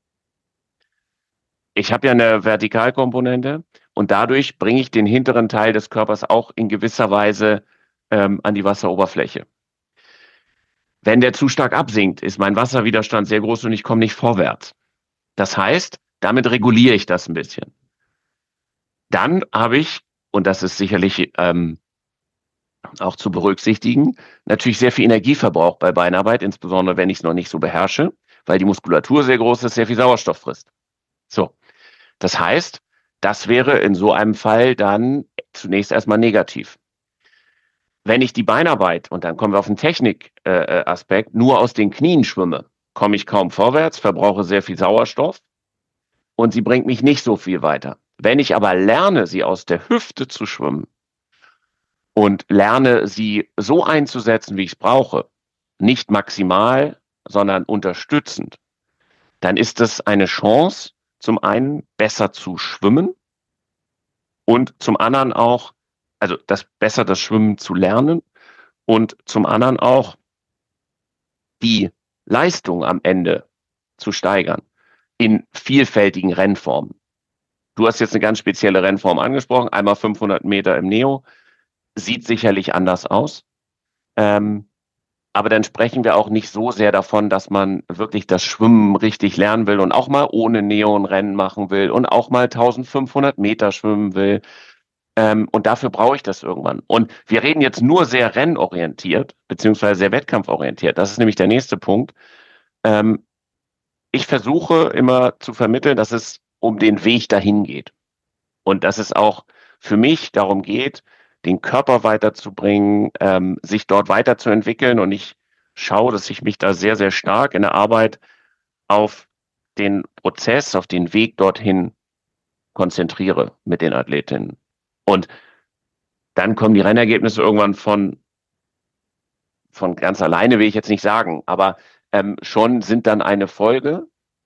Ich habe ja eine Vertikalkomponente und dadurch bringe ich den hinteren Teil des Körpers auch in gewisser Weise an die Wasseroberfläche. Wenn der zu stark absinkt, ist mein Wasserwiderstand sehr groß und ich komme nicht vorwärts. Das heißt, damit reguliere ich das ein bisschen. Dann habe ich, und das ist sicherlich auch zu berücksichtigen, natürlich sehr viel Energieverbrauch bei Beinarbeit, insbesondere wenn ich es noch nicht so beherrsche, weil die Muskulatur sehr groß ist, sehr viel Sauerstoff frisst. So, das heißt, das wäre in so einem Fall dann zunächst erstmal negativ. Wenn ich die Beinarbeit, und dann kommen wir auf den Technikaspekt, nur aus den Knien schwimme, komme ich kaum vorwärts, verbrauche sehr viel Sauerstoff und sie bringt mich nicht so viel weiter. Wenn ich aber lerne, sie aus der Hüfte zu schwimmen und lerne, sie so einzusetzen, wie ich es brauche, nicht maximal, sondern unterstützend, dann ist es eine Chance, zum einen besser zu schwimmen und zum anderen auch, also besser das Schwimmen zu lernen und zum anderen auch die Leistung am Ende zu steigern in vielfältigen Rennformen. Du hast jetzt eine ganz spezielle Rennform angesprochen, einmal 500 Meter im Neo, sieht sicherlich anders aus. Aber dann sprechen wir auch nicht so sehr davon, dass man wirklich das Schwimmen richtig lernen will und auch mal ohne Neo ein Rennen machen will und auch mal 1500 Meter schwimmen will. Und dafür brauche ich das irgendwann. Und wir reden jetzt nur sehr rennorientiert, beziehungsweise sehr wettkampforientiert. Das ist nämlich der nächste Punkt. Ich versuche immer zu vermitteln, dass es um den Weg dahin geht. Und dass es auch für mich darum geht, den Körper weiterzubringen, sich dort weiterzuentwickeln. Und ich schaue, dass ich mich da sehr, sehr stark in der Arbeit auf den Prozess, auf den Weg dorthin konzentriere mit den Athletinnen. Und dann kommen die Rennergebnisse irgendwann von ganz alleine, will ich jetzt nicht sagen, aber schon sind dann eine Folge.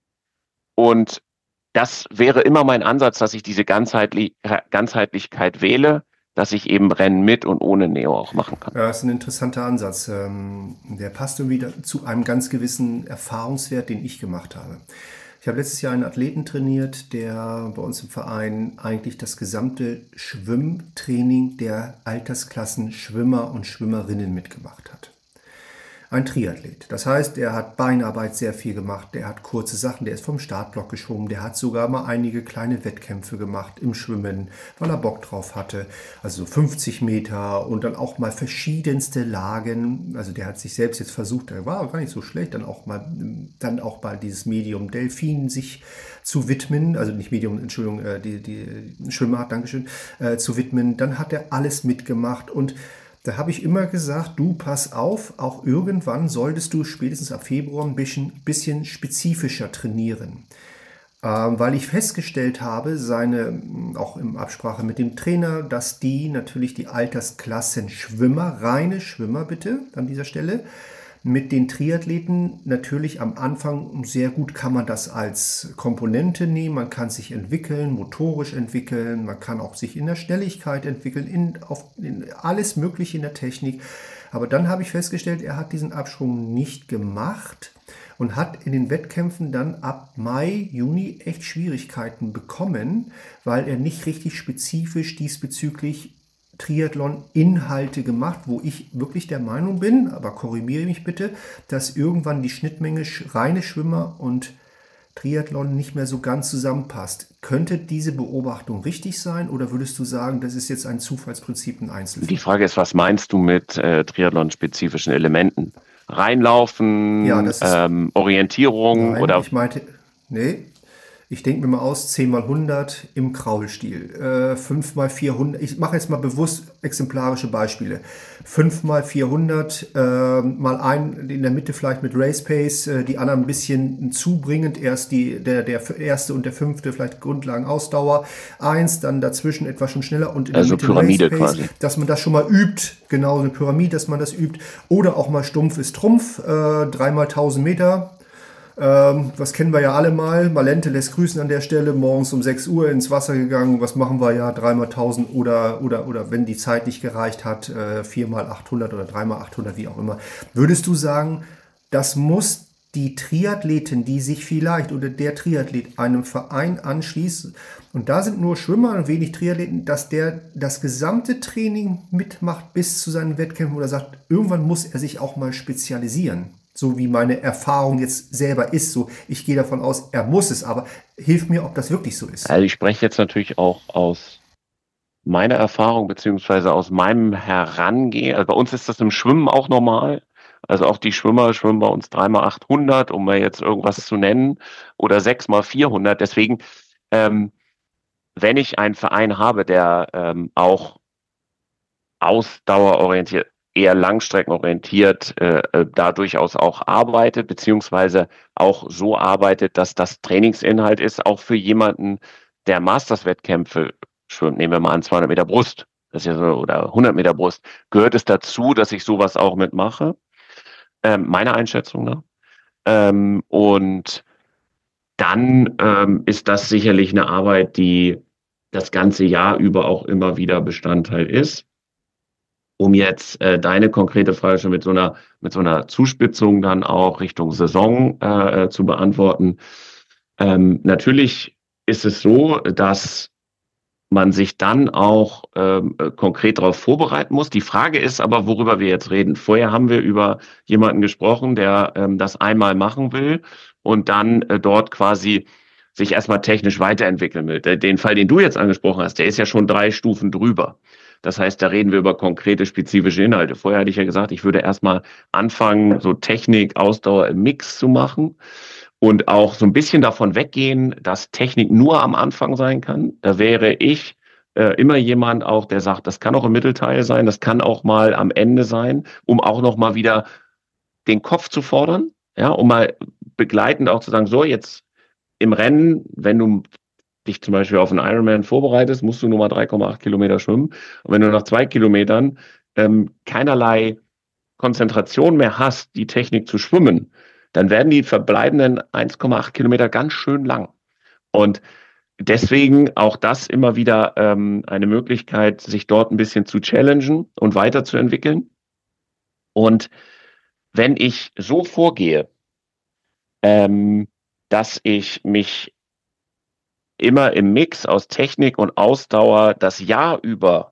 Und das wäre immer mein Ansatz, dass ich diese Ganzheitlichkeit wähle, dass ich eben Rennen mit und ohne Neo auch machen kann. Ja, das ist ein interessanter Ansatz. Der passt irgendwie zu einem ganz gewissen Erfahrungswert, den ich gemacht habe. Ich habe letztes Jahr einen Athleten trainiert, der bei uns im Verein eigentlich das gesamte Schwimmtraining der Altersklassen Schwimmer und Schwimmerinnen mitgemacht hat. Ein Triathlet. Das heißt, er hat Beinarbeit sehr viel gemacht, der hat kurze Sachen, der ist vom Startblock geschwommen, der hat sogar mal einige kleine Wettkämpfe gemacht im Schwimmen, weil er Bock drauf hatte. Also so 50 Meter und dann auch mal verschiedenste Lagen. Also der hat sich selbst jetzt versucht, der war gar nicht so schlecht, dann auch mal dieses Medium Delfin sich zu widmen, also nicht Medium, Entschuldigung, die Schwimmer, Dankeschön, zu widmen. Dann hat er alles mitgemacht und da habe ich immer gesagt, du pass auf, auch irgendwann solltest du spätestens ab Februar ein bisschen spezifischer trainieren. Weil ich festgestellt habe, auch in Absprache mit dem Trainer, dass die natürlich die Altersklassen Schwimmer, reine Schwimmer bitte an dieser Stelle, mit den Triathleten natürlich am Anfang sehr gut kann man das als Komponente nehmen. Man kann sich entwickeln, motorisch entwickeln, man kann auch sich in der Schnelligkeit entwickeln, in alles Mögliche in der Technik. Aber dann habe ich festgestellt, er hat diesen Absprung nicht gemacht und hat in den Wettkämpfen dann ab Mai, Juni echt Schwierigkeiten bekommen, weil er nicht richtig spezifisch diesbezüglich Triathlon-Inhalte gemacht, wo ich wirklich der Meinung bin, aber korrigiere mich bitte, dass irgendwann die Schnittmenge reine Schwimmer und Triathlon nicht mehr so ganz zusammenpasst. Könnte diese Beobachtung richtig sein oder würdest du sagen, das ist jetzt ein Zufallsprinzip, ein Einzelfall? Die Frage ist, was meinst du mit Triathlon-spezifischen Elementen? Reinlaufen, ja, Orientierung? Nein, oder? Ich meinte, nee. Ich denke mir mal aus, 10 mal 100 im Kraulstil, 5 mal 400, ich mache jetzt mal bewusst exemplarische Beispiele, 5 mal 400, mal ein in der Mitte vielleicht mit Race Pace, die anderen ein bisschen zubringend, erst der erste und der fünfte vielleicht Grundlagenausdauer, 1, dann dazwischen etwas schon schneller und in also der Mitte Pyramide Race Pace, quasi. Dass man das schon mal übt, genau eine Pyramide, dass man das übt, oder auch mal stumpf ist Trumpf, 3 mal 1000 Meter, Was kennen wir ja alle mal. Malente lässt grüßen an der Stelle, morgens um 6 Uhr ins Wasser gegangen. Was machen wir ja? 3x1000 oder wenn die Zeit nicht gereicht hat, 4x800 oder 3x800, wie auch immer. Würdest du sagen, das muss die Triathletin, die sich vielleicht oder der Triathlet einem Verein anschließt, und da sind nur Schwimmer und wenig Triathleten, dass der das gesamte Training mitmacht bis zu seinen Wettkämpfen oder sagt, irgendwann muss er sich auch mal spezialisieren? So wie meine Erfahrung jetzt selber ist. So, ich gehe davon aus, er muss es, aber hilf mir, ob das wirklich so ist. Also ich spreche jetzt natürlich auch aus meiner Erfahrung beziehungsweise aus meinem Herangehen. Also bei uns ist das im Schwimmen auch normal. Also auch die Schwimmer schwimmen bei uns 3x800, um mal jetzt irgendwas zu nennen, oder 6x400. Deswegen, wenn ich einen Verein habe, der auch ausdauerorientiert, eher langstreckenorientiert da durchaus auch arbeitet, beziehungsweise auch so arbeitet, dass das Trainingsinhalt ist, auch für jemanden, der Masters-Wettkämpfe schwimmt. Nehmen wir mal an, 200 Meter Brust, das ist ja so, oder 100 Meter Brust, gehört es dazu, dass ich sowas auch mitmache, meiner Einschätzung nach. Und dann ist das sicherlich eine Arbeit, die das ganze Jahr über auch immer wieder Bestandteil ist. Um jetzt deine konkrete Frage schon mit so einer Zuspitzung dann auch Richtung Saison zu beantworten. Natürlich ist es so, dass man sich dann auch konkret darauf vorbereiten muss. Die Frage ist aber, worüber wir jetzt reden. Vorher haben wir über jemanden gesprochen, der das einmal machen will und dann dort quasi sich erstmal technisch weiterentwickeln will. Den Fall, den du jetzt angesprochen hast, der ist ja schon 3 Stufen drüber. Das heißt, da reden wir über konkrete, spezifische Inhalte. Vorher hatte ich ja gesagt, ich würde erstmal anfangen, so Technik, Ausdauer im Mix zu machen und auch so ein bisschen davon weggehen, dass Technik nur am Anfang sein kann. Da wäre ich immer jemand auch, der sagt, das kann auch im Mittelteil sein, das kann auch mal am Ende sein, um auch noch mal wieder den Kopf zu fordern, ja, um mal begleitend auch zu sagen, so jetzt im Rennen, wenn du dich zum Beispiel auf einen Ironman vorbereitest, musst du nur mal 3,8 Kilometer schwimmen. Und wenn du nach 2 Kilometern keinerlei Konzentration mehr hast, die Technik zu schwimmen, dann werden die verbleibenden 1,8 Kilometer ganz schön lang. Und deswegen auch das immer wieder eine Möglichkeit, sich dort ein bisschen zu challengen und weiterzuentwickeln. Und wenn ich so vorgehe, dass ich mich immer im Mix aus Technik und Ausdauer das Jahr über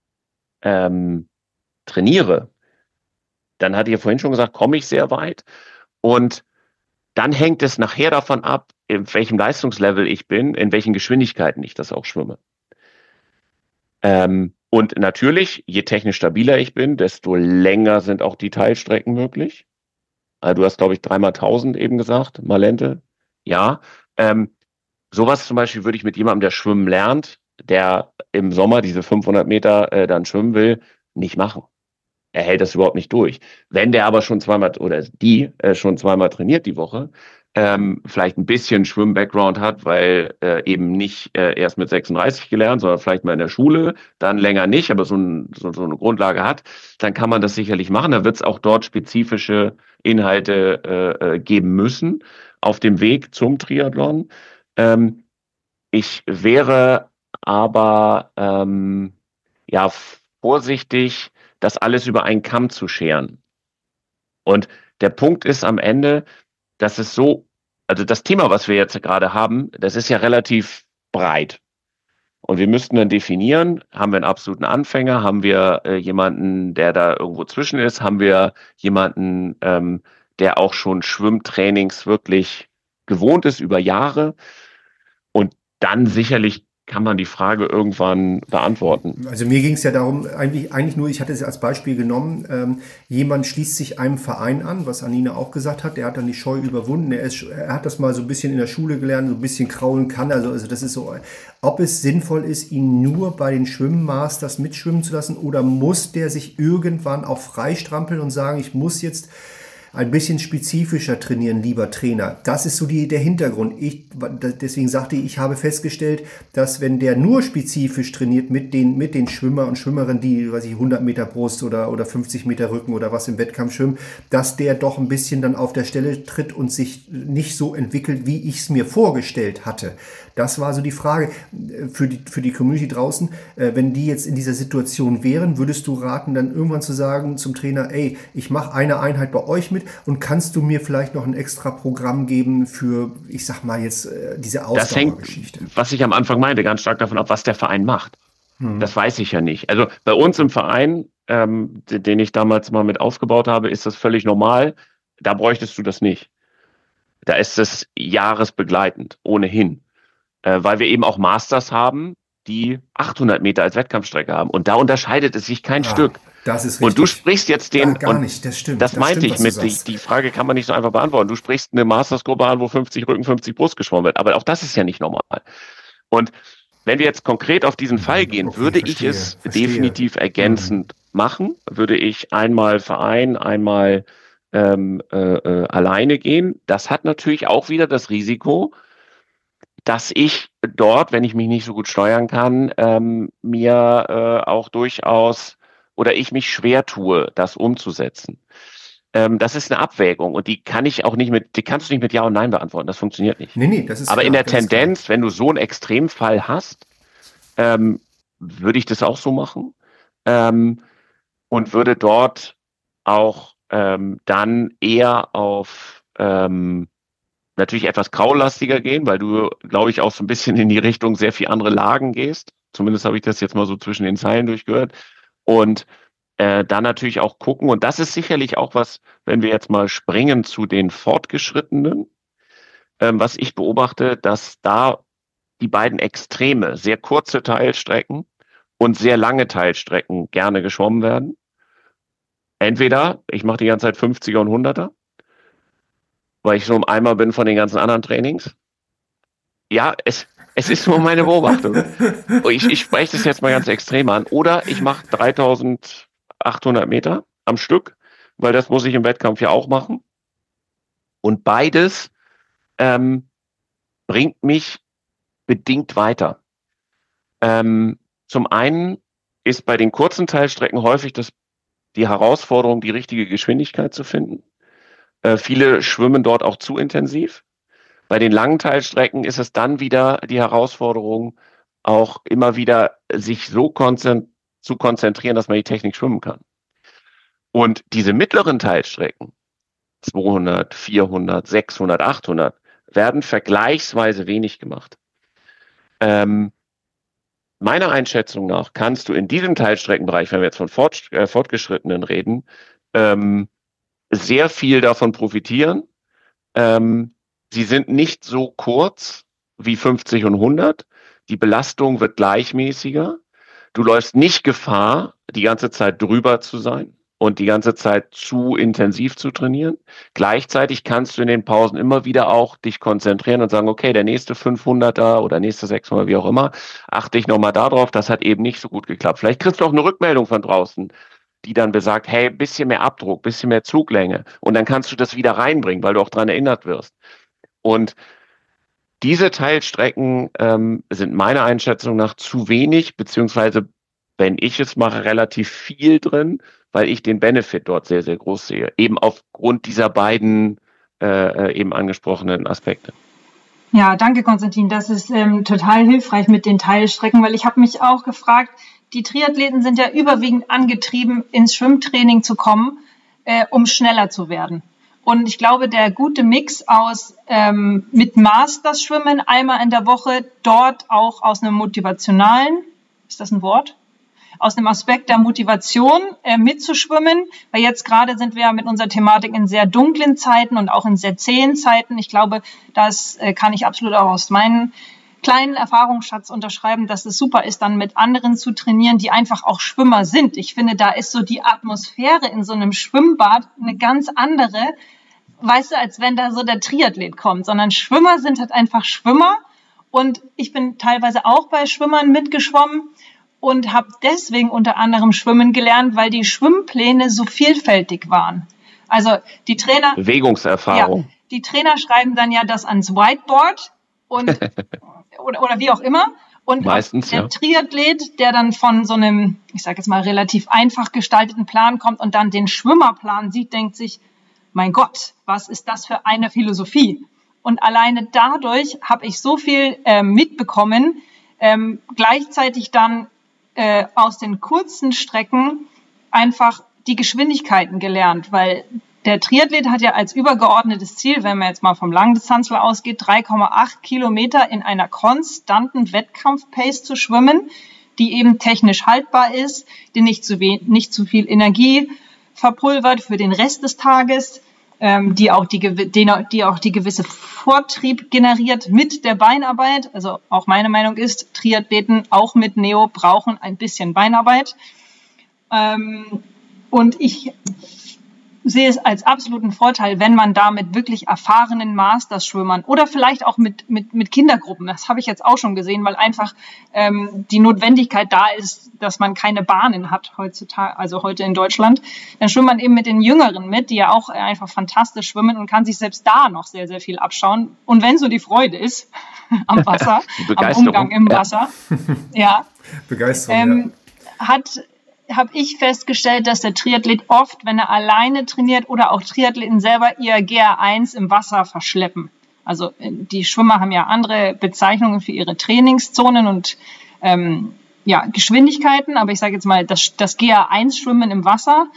trainiere, dann hatte ich ja vorhin schon gesagt, komme ich sehr weit. Und dann hängt es nachher davon ab, in welchem Leistungslevel ich bin, in welchen Geschwindigkeiten ich das auch schwimme. Und natürlich, je technisch stabiler ich bin, desto länger sind auch die Teilstrecken möglich. Also du hast, glaube ich, 3x1000 eben gesagt, Malente. Ja, sowas zum Beispiel würde ich mit jemandem, der schwimmen lernt, der im Sommer diese 500 Meter dann schwimmen will, nicht machen. Er hält das überhaupt nicht durch. Wenn der aber schon zweimal oder die schon zweimal trainiert die Woche, vielleicht ein bisschen Schwimm-Background hat, weil eben nicht erst mit 36 gelernt, sondern vielleicht mal in der Schule, dann länger nicht, aber so eine Grundlage hat, dann kann man das sicherlich machen. Da wird es auch dort spezifische Inhalte geben müssen auf dem Weg zum Triathlon. Ich wäre aber vorsichtig, das alles über einen Kamm zu scheren. Und der Punkt ist am Ende, dass es so, also das Thema, was wir jetzt gerade haben, das ist ja relativ breit. Und wir müssten dann definieren, haben wir einen absoluten Anfänger, haben wir jemanden, der da irgendwo zwischen ist, haben wir jemanden, der auch schon Schwimmtrainings wirklich gewohnt ist über Jahre. Und dann sicherlich kann man die Frage irgendwann beantworten. Also mir ging es ja darum, eigentlich nur, ich hatte es als Beispiel genommen, jemand schließt sich einem Verein an, was Anina auch gesagt hat, der hat dann die Scheu überwunden, er hat das mal so ein bisschen in der Schule gelernt, so ein bisschen kraulen kann, also das ist so, ob es sinnvoll ist, ihn nur bei den Schwimmmasters mitschwimmen zu lassen oder muss der sich irgendwann auch freistrampeln und sagen, ich muss jetzt ein bisschen spezifischer trainieren, lieber Trainer. Das ist so der Hintergrund. Deswegen sagte ich habe festgestellt, dass wenn der nur spezifisch trainiert mit den Schwimmer und Schwimmerinnen, die 100 Meter Brust oder 50 Meter Rücken oder was im Wettkampf schwimmen, dass der doch ein bisschen dann auf der Stelle tritt und sich nicht so entwickelt, wie ich es mir vorgestellt hatte. Das war so die Frage für die Community draußen. Wenn die jetzt in dieser Situation wären, würdest du raten, dann irgendwann zu sagen zum Trainer, ey, ich mache eine Einheit bei euch mit und kannst du mir vielleicht noch ein extra Programm geben für, ich sag mal jetzt, diese Ausdauergeschichte? Das hängt, was ich am Anfang meinte, ganz stark davon ab, was der Verein macht. Das weiß ich ja nicht. Also bei uns im Verein, den ich damals mal mit aufgebaut habe, ist das völlig normal. Da bräuchtest du das nicht. Da ist es jahresbegleitend, ohnehin. Weil wir eben auch Masters haben, die 800 Meter als Wettkampfstrecke haben. Und da unterscheidet es sich kein Stück. Das ist richtig. Und du sprichst jetzt den... Gar nicht, das stimmt. Das meinte ich mit, die Frage kann man nicht so einfach beantworten. Du sprichst eine Masters-Gruppe an, wo 50 Rücken, 50 Brust geschwommen wird. Aber auch das ist ja nicht normal. Und wenn wir jetzt konkret auf diesen Fall gehen, würde ich es definitiv ergänzend machen. Würde ich einmal Verein, einmal alleine gehen. Das hat natürlich auch wieder das Risiko, dass ich dort, wenn ich mich nicht so gut steuern kann, mir auch durchaus oder ich mich schwer tue, das umzusetzen. Das ist eine Abwägung und die kannst du nicht mit Ja und Nein beantworten. Das funktioniert nicht. Nee, das ist aber klar, in der Tendenz, wenn du so einen Extremfall hast, würde ich das auch so machen und würde dort auch dann eher auf natürlich etwas graulastiger gehen, weil du, glaube ich, auch so ein bisschen in die Richtung sehr viel andere Lagen gehst. Zumindest habe ich das jetzt mal so zwischen den Zeilen durchgehört. Und dann natürlich auch gucken, und das ist sicherlich auch was, wenn wir jetzt mal springen zu den Fortgeschrittenen, was ich beobachte, dass da die beiden Extreme, sehr kurze Teilstrecken und sehr lange Teilstrecken gerne geschwommen werden. Entweder ich mache die ganze Zeit 50er und 100er, weil ich so im Eimer bin von den ganzen anderen Trainings. Ja, es ist nur meine Beobachtung. Ich spreche das jetzt mal ganz extrem an. Oder ich mache 3800 Meter am Stück, weil das muss ich im Wettkampf ja auch machen. Und beides bringt mich bedingt weiter. Zum einen ist bei den kurzen Teilstrecken häufig die Herausforderung, die richtige Geschwindigkeit zu finden. Viele schwimmen dort auch zu intensiv. Bei den langen Teilstrecken ist es dann wieder die Herausforderung, auch immer wieder sich so zu konzentrieren, dass man die Technik schwimmen kann. Und diese mittleren Teilstrecken, 200, 400, 600, 800, werden vergleichsweise wenig gemacht. Meiner Einschätzung nach kannst du in diesem Teilstreckenbereich, wenn wir jetzt von Fortgeschrittenen reden, sehr viel davon profitieren. Sie sind nicht so kurz wie 50 und 100. Die Belastung wird gleichmäßiger. Du läufst nicht Gefahr, die ganze Zeit drüber zu sein und die ganze Zeit zu intensiv zu trainieren. Gleichzeitig kannst du in den Pausen immer wieder auch dich konzentrieren und sagen, okay, der nächste 500er oder nächste 600er, wie auch immer, achte ich nochmal darauf, das hat eben nicht so gut geklappt. Vielleicht kriegst du auch eine Rückmeldung von draußen, die dann besagt, hey, bisschen mehr Abdruck, bisschen mehr Zuglänge. Und dann kannst du das wieder reinbringen, weil du auch dran erinnert wirst. Und diese Teilstrecken sind meiner Einschätzung nach zu wenig, beziehungsweise, wenn ich es mache, relativ viel drin, weil ich den Benefit dort sehr, sehr groß sehe. Eben aufgrund dieser beiden eben angesprochenen Aspekte. Ja, danke Konstantin. Das ist total hilfreich mit den Teilstrecken, weil ich habe mich auch gefragt, die Triathleten sind ja überwiegend angetrieben, ins Schwimmtraining zu kommen, um schneller zu werden. Und ich glaube, der gute Mix aus mit Masters schwimmen, einmal in der Woche, dort auch aus einem motivationalen, ist das ein Wort? Aus einem Aspekt der Motivation mitzuschwimmen, weil jetzt gerade sind wir ja mit unserer Thematik in sehr dunklen Zeiten und auch in sehr zähen Zeiten. Ich glaube, das kann ich absolut auch aus meinen kleinen Erfahrungsschatz unterschreiben, dass es super ist, dann mit anderen zu trainieren, die einfach auch Schwimmer sind. Ich finde, da ist so die Atmosphäre in so einem Schwimmbad eine ganz andere, weißt du, als wenn da so der Triathlet kommt, sondern Schwimmer sind halt einfach Schwimmer und ich bin teilweise auch bei Schwimmern mitgeschwommen und habe deswegen unter anderem schwimmen gelernt, weil die Schwimmpläne so vielfältig waren. Also die Trainer, Bewegungserfahrung. die Trainer schreiben dann ja das ans Whiteboard und oder wie auch immer. Und meistens, der Triathlet, der dann von so einem, ich sage jetzt mal, relativ einfach gestalteten Plan kommt und dann den Schwimmerplan sieht, denkt sich, mein Gott, was ist das für eine Philosophie? Und alleine dadurch habe ich so viel mitbekommen, gleichzeitig dann aus den kurzen Strecken einfach die Geschwindigkeiten gelernt, weil der Triathlet hat ja als übergeordnetes Ziel, wenn man jetzt mal vom Langdistanzler ausgeht, 3,8 Kilometer in einer konstanten Wettkampfpace zu schwimmen, die eben technisch haltbar ist, die nicht zu viel Energie verpulvert für den Rest des Tages, die auch die gewisse Vortrieb generiert mit der Beinarbeit. Also auch meine Meinung ist, Triathleten auch mit Neo brauchen ein bisschen Beinarbeit. Und ich sehe es als absoluten Vorteil, wenn man da mit wirklich erfahrenen Masters-Schwimmern oder vielleicht auch mit Kindergruppen, das habe ich jetzt auch schon gesehen, weil einfach die Notwendigkeit da ist, dass man keine Bahnen hat heutzutage, also heute in Deutschland, dann schwimmt man eben mit den Jüngeren mit, die ja auch einfach fantastisch schwimmen und kann sich selbst da noch sehr, sehr viel abschauen. Und wenn so die Freude ist am Wasser, am Umgang im Wasser, Begeisterung, habe ich festgestellt, dass der Triathlet oft, wenn er alleine trainiert oder auch Triathleten selber ihr GR1 im Wasser verschleppen. Also die Schwimmer haben ja andere Bezeichnungen für ihre Trainingszonen und Geschwindigkeiten, aber ich sage jetzt mal, das GR1-Schwimmen im Wasser.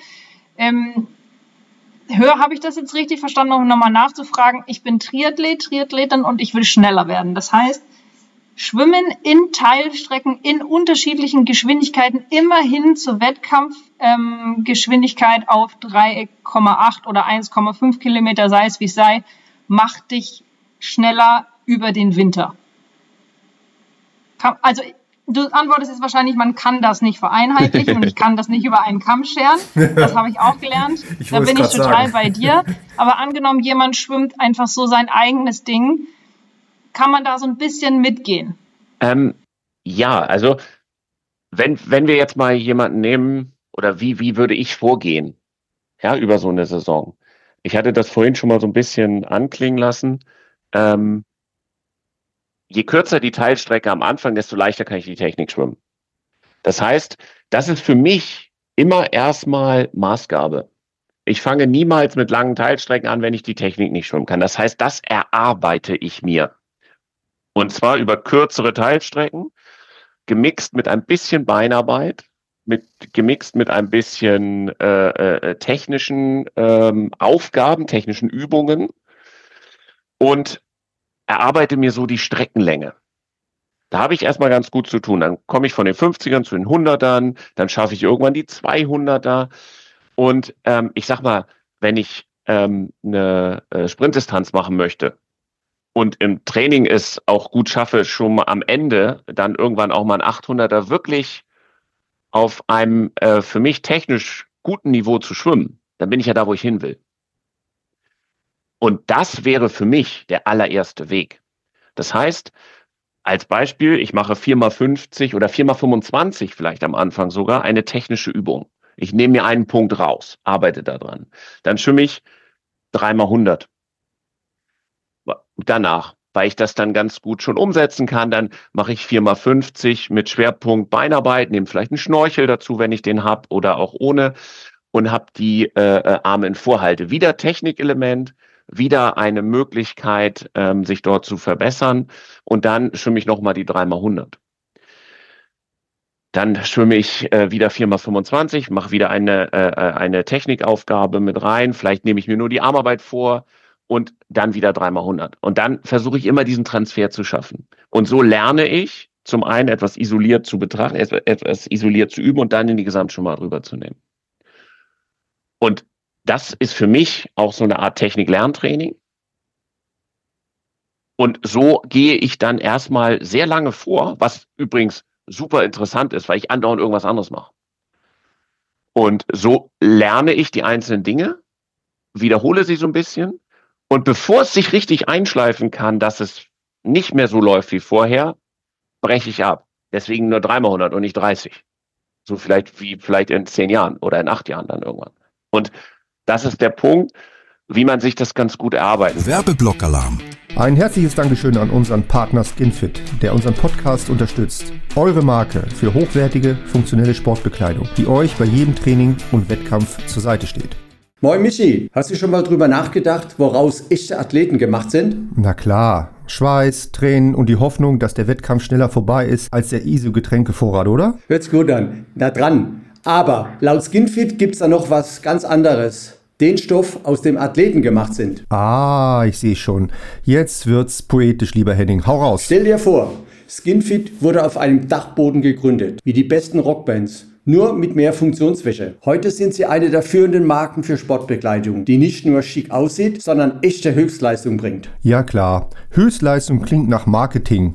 Habe ich das jetzt richtig verstanden, um nochmal nachzufragen? Ich bin Triathletin und ich will schneller werden. Das heißt, Schwimmen in Teilstrecken in unterschiedlichen Geschwindigkeiten immerhin zur Wettkampfgeschwindigkeit auf 3,8 oder 1,5 Kilometer, sei es wie es sei, macht dich schneller über den Winter. Also du antwortest jetzt wahrscheinlich, man kann das nicht vereinheitlichen und ich kann das nicht über einen Kamm scheren. Das habe ich auch gelernt. Da bin ich total bei dir. Aber angenommen, jemand schwimmt einfach so sein eigenes Ding, kann man da so ein bisschen mitgehen? Also wenn wir jetzt mal jemanden nehmen, oder wie würde ich vorgehen, über so eine Saison? Ich hatte das vorhin schon mal so ein bisschen anklingen lassen. Je kürzer die Teilstrecke am Anfang, desto leichter kann ich die Technik schwimmen. Das heißt, das ist für mich immer erstmal Maßgabe. Ich fange niemals mit langen Teilstrecken an, wenn ich die Technik nicht schwimmen kann. Das heißt, das erarbeite ich mir. Und zwar über kürzere Teilstrecken, gemixt mit ein bisschen Beinarbeit, gemixt mit ein bisschen technischen Aufgaben, technischen Übungen und erarbeite mir so die Streckenlänge. Da habe ich erstmal ganz gut zu tun. Dann komme ich von den 50ern zu den 100ern, dann schaffe ich irgendwann die 200er. Und ich sag mal, wenn ich eine Sprintdistanz machen möchte, und im Training es auch gut schaffe, schon mal am Ende dann irgendwann auch mal ein 800er wirklich auf einem für mich technisch guten Niveau zu schwimmen, dann bin ich ja da, wo ich hin will. Und das wäre für mich der allererste Weg. Das heißt, als Beispiel, ich mache 4x50 oder 4x25 vielleicht am Anfang sogar eine technische Übung. Ich nehme mir einen Punkt raus, arbeite daran. Dann schwimme ich 3x100. Danach, weil ich das dann ganz gut schon umsetzen kann, dann mache ich 4x50 mit Schwerpunkt Beinarbeit, nehme vielleicht einen Schnorchel dazu, wenn ich den habe oder auch ohne und habe die Arme in Vorhalte. Wieder Technikelement, wieder eine Möglichkeit, sich dort zu verbessern und dann schwimme ich nochmal die 3x100. Dann schwimme ich wieder 4x25, mache wieder eine Technikaufgabe mit rein, vielleicht nehme ich mir nur die Armarbeit vor, und dann wieder 3x100. Und dann versuche ich immer diesen Transfer zu schaffen. Und so lerne ich zum einen etwas isoliert zu betrachten, etwas isoliert zu üben und dann in die Gesamtschule mal rüberzunehmen. Und das ist für mich auch so eine Art Technik-Lerntraining. Und so gehe ich dann erstmal sehr lange vor, was übrigens super interessant ist, weil ich andauernd irgendwas anderes mache. Und so lerne ich die einzelnen Dinge, wiederhole sie so ein bisschen. Und bevor es sich richtig einschleifen kann, dass es nicht mehr so läuft wie vorher, breche ich ab. Deswegen nur 3x100 und nicht 30. So vielleicht in 10 Jahren oder in 8 Jahren dann irgendwann. Und das ist der Punkt, wie man sich das ganz gut erarbeitet. Werbeblockalarm. Ein herzliches Dankeschön an unseren Partner Skinfit, der unseren Podcast unterstützt. Eure Marke für hochwertige, funktionelle Sportbekleidung, die euch bei jedem Training und Wettkampf zur Seite steht. Moin Michi, hast du schon mal drüber nachgedacht, woraus echte Athleten gemacht sind? Na klar, Schweiß, Tränen und die Hoffnung, dass der Wettkampf schneller vorbei ist als der ISO-Getränkevorrat, oder? Hört's gut an, na dran. Aber laut Skinfit gibt's da noch was ganz anderes. Den Stoff, aus dem Athleten gemacht sind. Ah, ich sehe schon. Jetzt wird's poetisch, lieber Henning. Hau raus. Stell dir vor, Skinfit wurde auf einem Dachboden gegründet, wie die besten Rockbands. Nur mit mehr Funktionsfläche. Heute sind sie eine der führenden Marken für Sportbekleidung, die nicht nur schick aussieht, sondern echte Höchstleistung bringt. Ja klar, Höchstleistung klingt nach Marketing.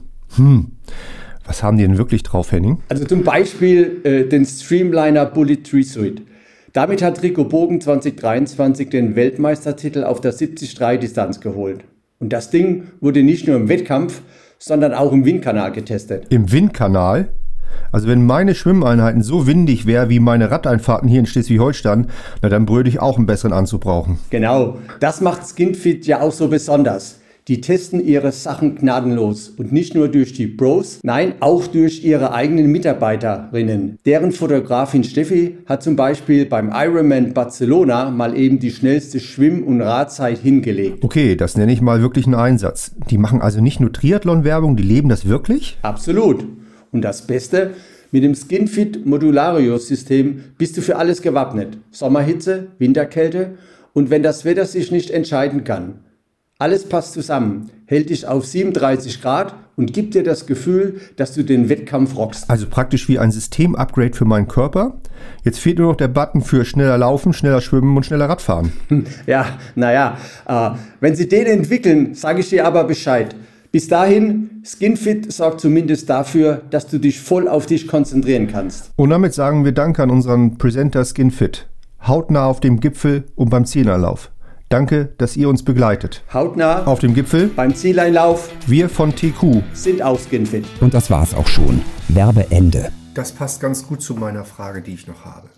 Was haben die denn wirklich drauf, Henning? Also zum Beispiel den Streamliner Bullet Tree Suite. Damit hat Rico Bogen 2023 den Weltmeistertitel auf der 73-Distanz geholt. Und das Ding wurde nicht nur im Wettkampf, sondern auch im Windkanal getestet. Im Windkanal? Also wenn meine Schwimmeinheiten so windig wären wie meine Radeinfahrten hier in Schleswig-Holstein, na dann würde ich auch einen besseren Anzug brauchen. Genau, das macht Skinfit ja auch so besonders. Die testen ihre Sachen gnadenlos und nicht nur durch die Pros, nein, auch durch ihre eigenen Mitarbeiterinnen. Deren Fotografin Steffi hat zum Beispiel beim Ironman Barcelona mal eben die schnellste Schwimm- und Radzeit hingelegt. Okay, das nenne ich mal wirklich einen Einsatz. Die machen also nicht nur Triathlon-Werbung, die leben das wirklich? Absolut. Und das Beste, mit dem Skinfit Modularius-System bist du für alles gewappnet. Sommerhitze, Winterkälte und wenn das Wetter sich nicht entscheiden kann. Alles passt zusammen, hält dich auf 37 Grad und gibt dir das Gefühl, dass du den Wettkampf rockst. Also praktisch wie ein System-Upgrade für meinen Körper. Jetzt fehlt nur noch der Button für schneller Laufen, schneller Schwimmen und schneller Radfahren. Ja, naja, wenn sie den entwickeln, sage ich dir aber Bescheid. Bis dahin, Skinfit sorgt zumindest dafür, dass du dich voll auf dich konzentrieren kannst. Und damit sagen wir Danke an unseren Presenter Skinfit. Hautnah auf dem Gipfel und beim Zieleinlauf. Danke, dass ihr uns begleitet. Hautnah auf dem Gipfel beim Zieleinlauf. Wir von TQ sind auch Skinfit. Und das war's auch schon. Werbeende. Das passt ganz gut zu meiner Frage, die ich noch habe.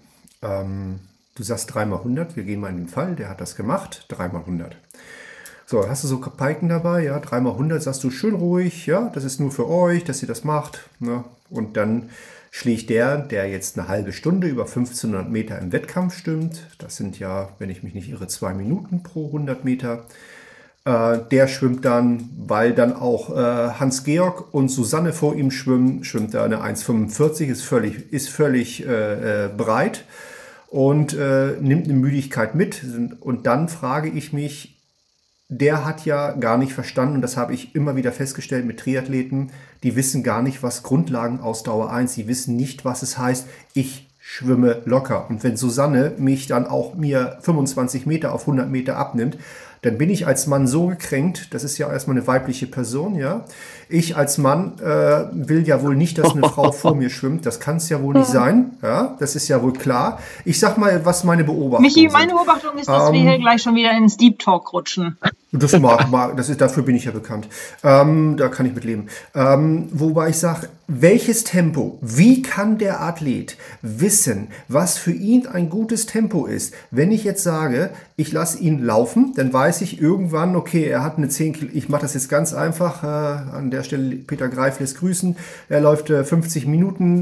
Du sagst 3x100, wir gehen mal in den Fall, der hat das gemacht, 3x100. So, hast du so Piken dabei, ja, 3x100 sagst du schön ruhig, ja, das ist nur für euch, dass ihr das macht, ne? Und dann schlägt der jetzt eine halbe Stunde über 1500 Meter im Wettkampf stimmt, das sind ja, wenn ich mich nicht irre, 2 Minuten pro 100 Meter, der schwimmt dann, weil dann auch Hans-Georg und Susanne vor ihm schwimmt er eine 1,45, ist völlig breit und nimmt eine Müdigkeit mit. Und dann frage ich mich, der hat ja gar nicht verstanden, und das habe ich immer wieder festgestellt mit Triathleten, die wissen gar nicht, was Grundlagenausdauer 1, sie wissen nicht, was es heißt, ich schwimme locker. Und wenn Susanne mich dann auch mir 25 Meter auf 100 Meter abnimmt, dann bin ich als Mann so gekränkt, das ist ja erstmal eine weibliche Person, ja. Ich als Mann will ja wohl nicht, dass eine Frau vor mir schwimmt, das kann es ja wohl nicht sein, ja, das ist ja wohl klar. Ich sag mal, was meine Beobachtung ist. Michi, meine Beobachtung ist, dass wir hier gleich schon wieder ins Deep Talk rutschen. Dafür bin ich ja bekannt. Da kann ich mit leben. Wobei ich sage, welches Tempo, wie kann der Athlet wissen, was für ihn ein gutes Tempo ist? Wenn ich jetzt sage, ich lasse ihn laufen, dann weiß ich irgendwann, okay, er hat eine 10 Kilometer, ich mache das jetzt ganz einfach, an der Stelle Peter Greif lässt grüßen, er läuft 50 Minuten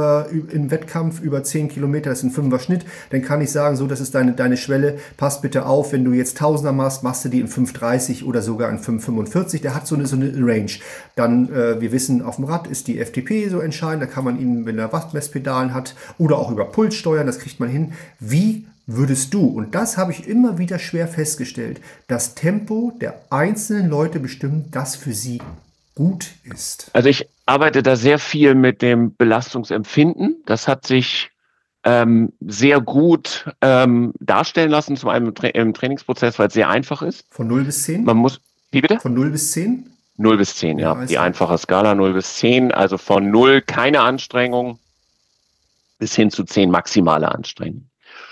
im Wettkampf über 10 Kilometer, das ist ein 5er Schnitt, dann kann ich sagen, so, das ist deine Schwelle, passt bitte auf, wenn du jetzt Tausender machst du die in 5,30 oder sogar in 5,45, der hat so eine Range. Dann, wir wissen, auf dem Rad ist die FTP so entscheidend, da kann man ihn, wenn er Wattmesspedalen hat, oder auch über Puls steuern, das kriegt man hin. Wie würdest du, und das habe ich immer wieder schwer festgestellt, das Tempo der einzelnen Leute bestimmen, das für sie gut ist? Also ich arbeite da sehr viel mit dem Belastungsempfinden. Das hat sich sehr gut darstellen lassen, zum einen im Trainingsprozess, weil es sehr einfach ist. Von 0 bis 10? Wie bitte? Von 0 bis 10? 0 bis 10, ja. Die einfache Skala 0 bis 10, also von 0 keine Anstrengung bis hin zu 10 maximale Anstrengung.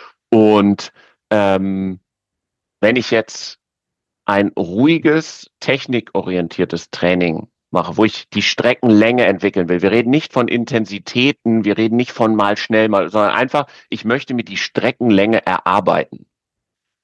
Und wenn ich jetzt ein ruhiges, technikorientiertes Training mache, wo ich die Streckenlänge entwickeln will. Wir reden nicht von Intensitäten, wir reden nicht von mal schnell, sondern einfach, ich möchte mir die Streckenlänge erarbeiten.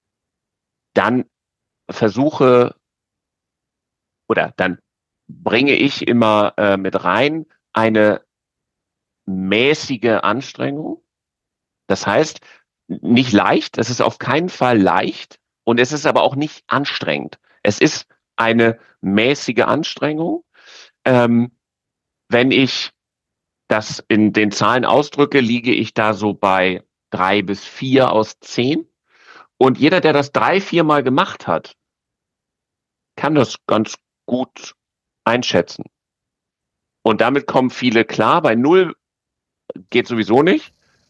dann versuche oder dann bringe ich immer mit rein eine mäßige Anstrengung. Das heißt, nicht leicht, es ist auf keinen Fall leicht und es ist aber auch nicht anstrengend. Es ist eine mäßige Anstrengung. Wenn ich das in den Zahlen ausdrücke, liege ich da so bei 3 bis 4 aus 10. Und jeder, der das 3-4 Mal gemacht hat, kann das ganz gut einschätzen. Und damit kommen viele klar. Bei 0 geht sowieso nicht.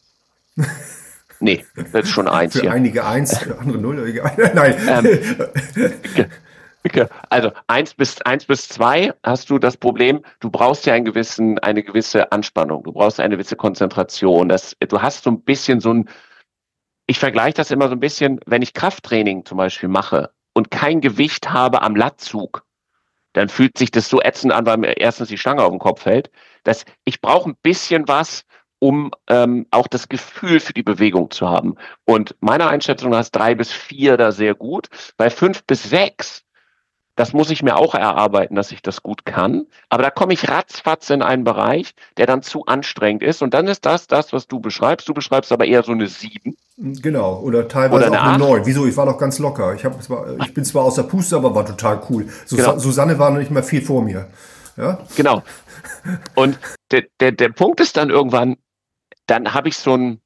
Nee, das ist schon 1 für hier. einige 1, für andere 0. Nein. Also 1 bis 2 hast du das Problem, du brauchst ja eine gewisse Anspannung, du brauchst eine gewisse Konzentration. Du hast so ein bisschen ich vergleiche das immer so ein bisschen, wenn ich Krafttraining zum Beispiel mache und kein Gewicht habe am Latzug, dann fühlt sich das so ätzend an, weil mir erstens die Stange auf den Kopf fällt, dass ich brauche ein bisschen was, um auch das Gefühl für die Bewegung zu haben. Und meiner Einschätzung nach ist 3 bis 4 da sehr gut. Bei 5 bis 6, das muss ich mir auch erarbeiten, dass ich das gut kann. Aber da komme ich ratzfatz in einen Bereich, der dann zu anstrengend ist. Und dann ist das, was du beschreibst. Du beschreibst aber eher so eine 7. Genau, oder teilweise oder auch eine 9. Wieso? Ich war doch ganz locker. Ich bin zwar aus der Puste, aber war total cool. Genau. Susanne war noch nicht mal viel vor mir. Ja? Genau. Und der Punkt ist dann irgendwann, dann habe ich so eine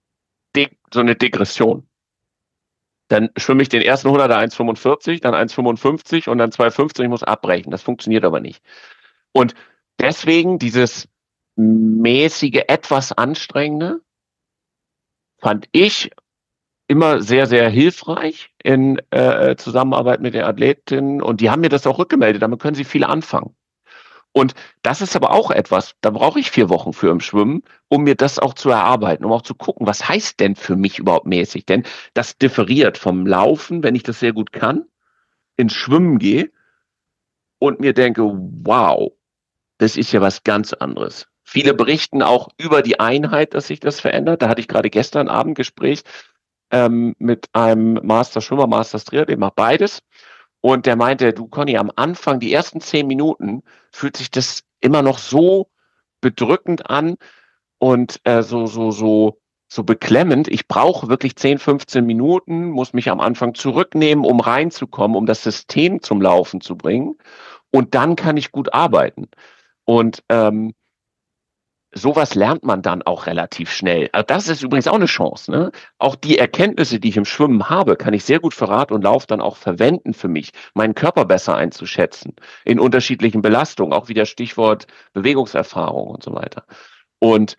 Degression. Dann schwimme ich den ersten 100er 1,45, dann 1,55 und dann 2,50. Ich muss abbrechen. Das funktioniert aber nicht. Und deswegen dieses mäßige, etwas anstrengende fand ich immer sehr, sehr hilfreich in Zusammenarbeit mit den Athletinnen. Und die haben mir das auch rückgemeldet. Damit können sie viel anfangen. Und das ist aber auch etwas, da brauche ich 4 Wochen für im Schwimmen, um mir das auch zu erarbeiten, um auch zu gucken, was heißt denn für mich überhaupt mäßig? Denn das differiert vom Laufen, wenn ich das sehr gut kann, ins Schwimmen gehe und mir denke, wow, das ist ja was ganz anderes. Viele berichten auch über die Einheit, dass sich das verändert. Da hatte ich gerade gestern Abend Gespräch mit einem Master-Schwimmer, Master-Triathlet, der macht beides. Und der meinte, du Conny, am Anfang, die ersten 10 Minuten, fühlt sich das immer noch so bedrückend an und so beklemmend. Ich brauche wirklich 10, 15 Minuten, muss mich am Anfang zurücknehmen, um reinzukommen, um das System zum Laufen zu bringen. Und dann kann ich gut arbeiten. Und sowas lernt man dann auch relativ schnell. Also das ist übrigens auch eine Chance. Ne? Auch die Erkenntnisse, die ich im Schwimmen habe, kann ich sehr gut für Rad und Lauf dann auch verwenden für mich, meinen Körper besser einzuschätzen, in unterschiedlichen Belastungen, auch wieder Stichwort Bewegungserfahrung und so weiter. Und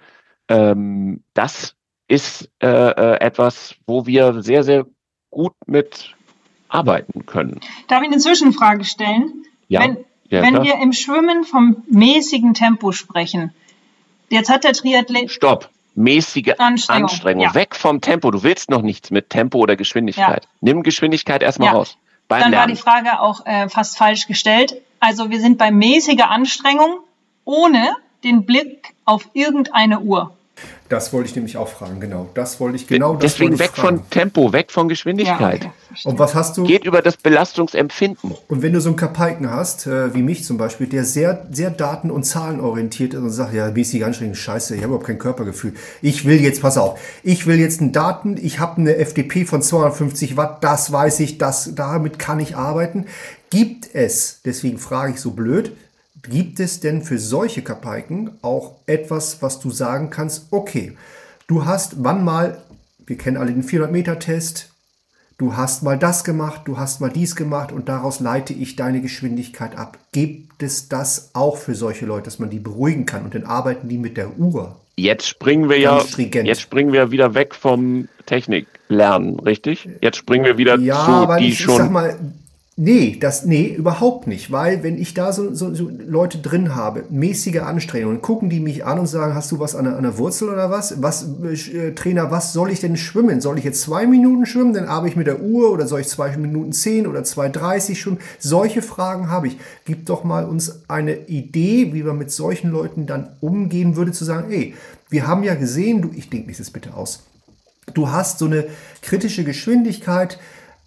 das ist etwas, wo wir sehr, sehr gut mit arbeiten können. Darf ich eine Zwischenfrage stellen? Ja. Wenn wir im Schwimmen vom mäßigen Tempo sprechen, jetzt hat der Triathlet... Stopp. Mäßige Anstrengung. Ja. Weg vom Tempo. Du willst noch nichts mit Tempo oder Geschwindigkeit. Ja. Nimm Geschwindigkeit erstmal raus. Dann war die Frage auch fast falsch gestellt. Also wir sind bei mäßiger Anstrengung ohne den Blick auf irgendeine Uhr. Das wollte ich nämlich auch fragen, genau. Deswegen weg von Tempo, weg von Geschwindigkeit. Ja, okay, und was hast du? Geht über das Belastungsempfinden. Und wenn du so einen Kapaiken hast, wie mich zum Beispiel, der sehr, sehr daten- und zahlenorientiert ist und sagt, ja, mäßig anstrengend, scheiße, ich habe überhaupt kein Körpergefühl. Ich will jetzt einen Daten, ich habe eine FDP von 250 Watt, das weiß ich, damit kann ich arbeiten. Gibt es, deswegen frage ich so blöd, gibt es denn für solche Kapaiken auch etwas, was du sagen kannst, okay, du hast wir kennen alle den 400-Meter-Test, du hast mal das gemacht, du hast mal dies gemacht und daraus leite ich deine Geschwindigkeit ab. Gibt es das auch für solche Leute, dass man die beruhigen kann und dann arbeiten die mit der Uhr? Jetzt springen wir wieder weg vom Techniklernen, richtig? Jetzt springen wir wieder ich sag mal, Nee, überhaupt nicht, weil wenn ich da so Leute drin habe, mäßige Anstrengungen, gucken die mich an und sagen, hast du was an der Wurzel oder was? Trainer, was soll ich denn schwimmen? Soll ich jetzt 2 Minuten schwimmen, dann arbeite ich mit der Uhr oder soll ich 2 Minuten 10 oder 2,30 schwimmen? Solche Fragen habe ich. Gib doch mal uns eine Idee, wie man mit solchen Leuten dann umgehen würde, zu sagen, ey, wir haben ja gesehen, ich denke mich das bitte aus, du hast so eine kritische Geschwindigkeit,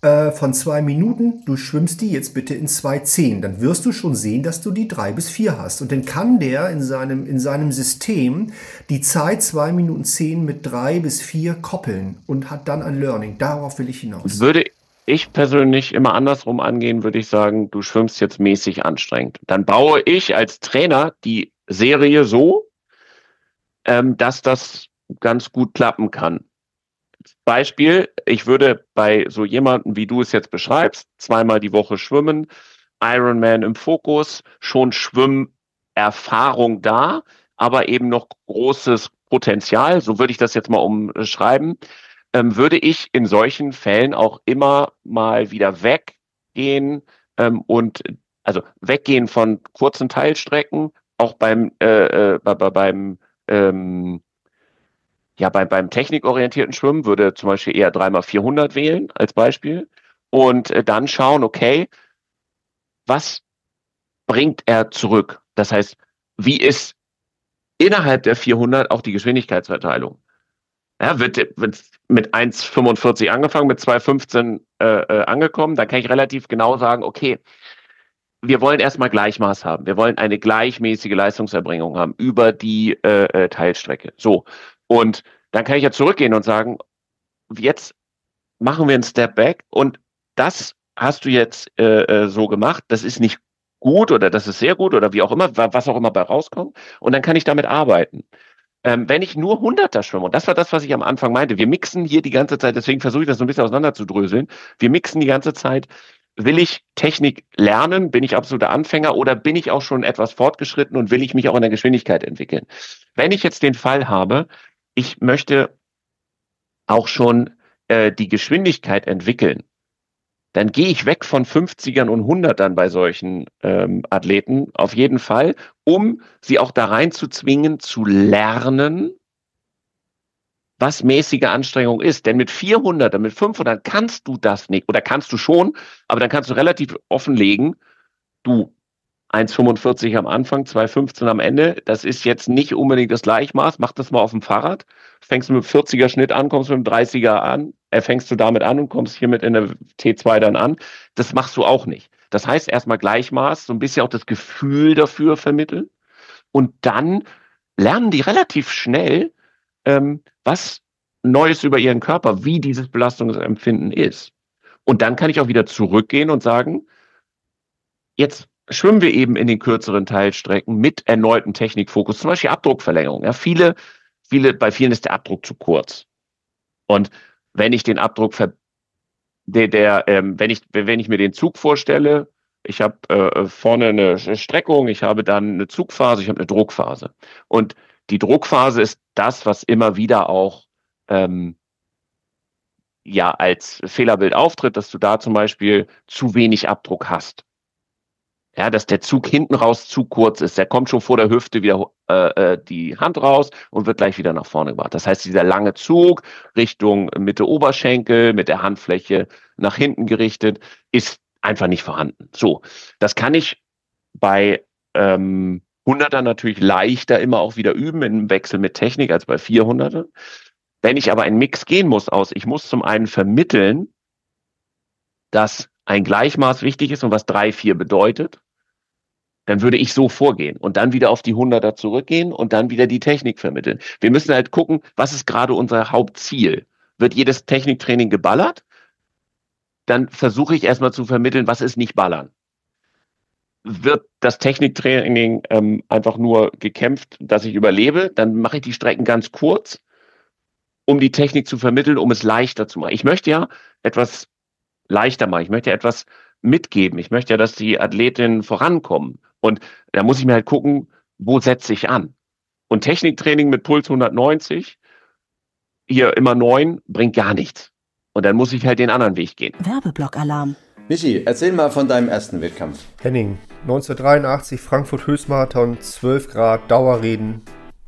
von 2 Minuten, du schwimmst die jetzt bitte in 2:10. Dann wirst du schon sehen, dass du die 3 bis 4 hast. Und dann kann der in seinem System die Zeit 2 Minuten 10 mit 3 bis 4 koppeln und hat dann ein Learning. Darauf will ich hinaus. Würde ich persönlich immer andersrum angehen, würde ich sagen, du schwimmst jetzt mäßig anstrengend. Dann baue ich als Trainer die Serie so, dass das ganz gut klappen kann. Beispiel, ich würde bei so jemandem, wie du es jetzt beschreibst, 2-mal die Woche schwimmen, Ironman im Fokus, schon Schwimmerfahrung da, aber eben noch großes Potenzial, so würde ich das jetzt mal umschreiben, würde ich in solchen Fällen auch immer mal wieder weggehen also weggehen von kurzen Teilstrecken, auch beim technikorientierten Schwimmen würde zum Beispiel eher 3x400 wählen als Beispiel und dann schauen, okay, was bringt er zurück? Das heißt, wie ist innerhalb der 400 auch die Geschwindigkeitsverteilung? Ja, wird mit 1,45 angefangen, mit 2,15 angekommen, dann kann ich relativ genau sagen, okay, wir wollen erstmal Gleichmaß haben. Wir wollen eine gleichmäßige Leistungserbringung haben über die Teilstrecke. So. Und dann kann ich ja zurückgehen und sagen, jetzt machen wir einen Step Back und das hast du jetzt so gemacht. Das ist nicht gut oder das ist sehr gut oder wie auch immer, was auch immer bei rauskommt. Und dann kann ich damit arbeiten. Wenn ich nur 100er schwimme, und das war das, was ich am Anfang meinte, wir mixen hier die ganze Zeit, deswegen versuche ich das so ein bisschen auseinanderzudröseln, wir mixen die ganze Zeit, will ich Technik lernen, bin ich absoluter Anfänger oder bin ich auch schon etwas fortgeschritten und will ich mich auch in der Geschwindigkeit entwickeln? Wenn ich jetzt den Fall habe, ich möchte auch schon die Geschwindigkeit entwickeln, dann gehe ich weg von 50ern und 100ern bei solchen Athleten auf jeden Fall, um sie auch da rein zu zwingen, zu lernen, was mäßige Anstrengung ist. Denn mit 400, mit 500 kannst du das nicht. Oder kannst du schon, aber dann kannst du relativ offenlegen, du 1,45 am Anfang, 2,15 am Ende, das ist jetzt nicht unbedingt das Gleichmaß. Mach das mal auf dem Fahrrad. Fängst du mit 40er Schnitt an, kommst mit dem 30er an, fängst du damit an und kommst hiermit in der T2 dann an. Das machst du auch nicht. Das heißt erstmal Gleichmaß, so ein bisschen auch das Gefühl dafür vermitteln. Und dann lernen die relativ schnell, was Neues über ihren Körper, wie dieses Belastungsempfinden ist. Und dann kann ich auch wieder zurückgehen und sagen, jetzt schwimmen wir eben in den kürzeren Teilstrecken mit erneutem Technikfokus, zum Beispiel Abdruckverlängerung. Ja, bei vielen ist der Abdruck zu kurz. Und wenn ich den Abdruck, wenn ich mir den Zug vorstelle, ich habe vorne eine Streckung, ich habe dann eine Zugphase, ich habe eine Druckphase. Und die Druckphase ist das, was immer wieder auch als Fehlerbild auftritt, dass du da zum Beispiel zu wenig Abdruck hast. Ja, dass der Zug hinten raus zu kurz ist. Der kommt schon vor der Hüfte wieder die Hand raus und wird gleich wieder nach vorne gebracht. Das heißt, dieser lange Zug Richtung Mitte Oberschenkel mit der Handfläche nach hinten gerichtet ist einfach nicht vorhanden. So, das kann ich bei 100er natürlich leichter immer auch wieder üben im Wechsel mit Technik als bei 400er. Wenn ich aber einen Mix gehen muss ich muss zum einen vermitteln, dass ein Gleichmaß wichtig ist und was 3, 4 bedeutet, dann würde ich so vorgehen und dann wieder auf die 100er zurückgehen und dann wieder die Technik vermitteln. Wir müssen halt gucken, was ist gerade unser Hauptziel? Wird jedes Techniktraining geballert? Dann versuche ich erstmal zu vermitteln, was ist nicht ballern? Wird das Techniktraining einfach nur gekämpft, dass ich überlebe? Dann mache ich die Strecken ganz kurz, um die Technik zu vermitteln, um es leichter zu machen. Ich möchte ja etwas leichter machen. Ich möchte ja etwas mitgeben. Ich möchte ja, dass die Athletinnen vorankommen. Und da muss ich mir halt gucken, wo setze ich an? Und Techniktraining mit Puls 190, hier immer 9, bringt gar nichts. Und dann muss ich halt den anderen Weg gehen. Werbeblock-Alarm. Michi, erzähl mal von deinem ersten Wettkampf. Henning, 1983, Frankfurt Höchstmarathon, 12 Grad, Dauerregen,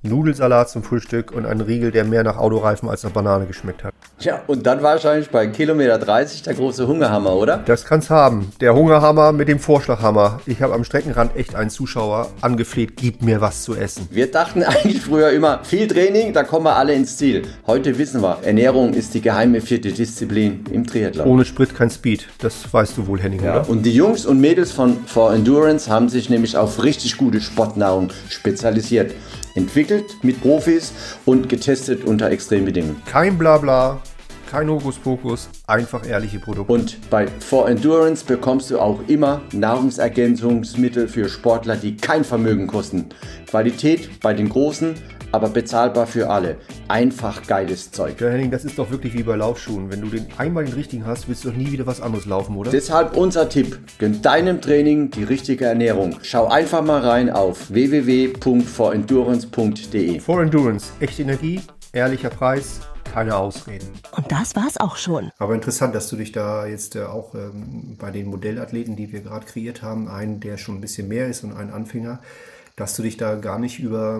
Nudelsalat zum Frühstück und einen Riegel, der mehr nach Autoreifen als nach Banane geschmeckt hat. Ja, und dann wahrscheinlich bei Kilometer 30 der große Hungerhammer, oder? Das kann's haben. Der Hungerhammer mit dem Vorschlaghammer. Ich habe am Streckenrand echt einen Zuschauer angefleht, gib mir was zu essen. Wir dachten eigentlich früher immer, viel Training, da kommen wir alle ins Ziel. Heute wissen wir, Ernährung ist die geheime 4. Disziplin im Triathlon. Ohne Sprit kein Speed. Das weißt du wohl, Henning, Ja, oder? und die Jungs und Mädels von For Endurance haben sich nämlich auf richtig gute Sportnahrung spezialisiert. Entwickelt mit Profis und getestet unter Extrembedingungen. Kein Blabla, kein Hokuspokus, einfach ehrliche Produkte. Und bei For Endurance bekommst du auch immer Nahrungsergänzungsmittel für Sportler, die kein Vermögen kosten. Qualität bei den Großen, aber bezahlbar für alle. Einfach geiles Zeug. Ja, Henning, das ist doch wirklich wie bei Laufschuhen. Wenn du einmal den richtigen hast, willst du doch nie wieder was anderes laufen, oder? Deshalb unser Tipp, gönn deinem Training die richtige Ernährung. Schau einfach mal rein auf www.forendurance.de. For Endurance, echte Energie, ehrlicher Preis, keine Ausreden. Und das war's auch schon. Aber interessant, dass du dich da jetzt auch bei den Modellathleten, die wir gerade kreiert haben, einen, der schon ein bisschen mehr ist und einen Anfänger, dass du dich da gar nicht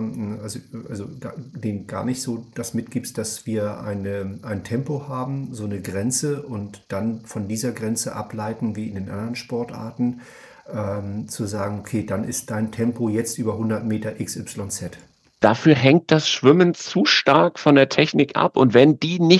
denen gar nicht so das mitgibst, dass wir ein Tempo haben, so eine Grenze und dann von dieser Grenze ableiten, wie in den anderen Sportarten, zu sagen, okay, dann ist dein Tempo jetzt über 100 Meter XYZ. Dafür hängt das Schwimmen zu stark von der Technik ab. Und wenn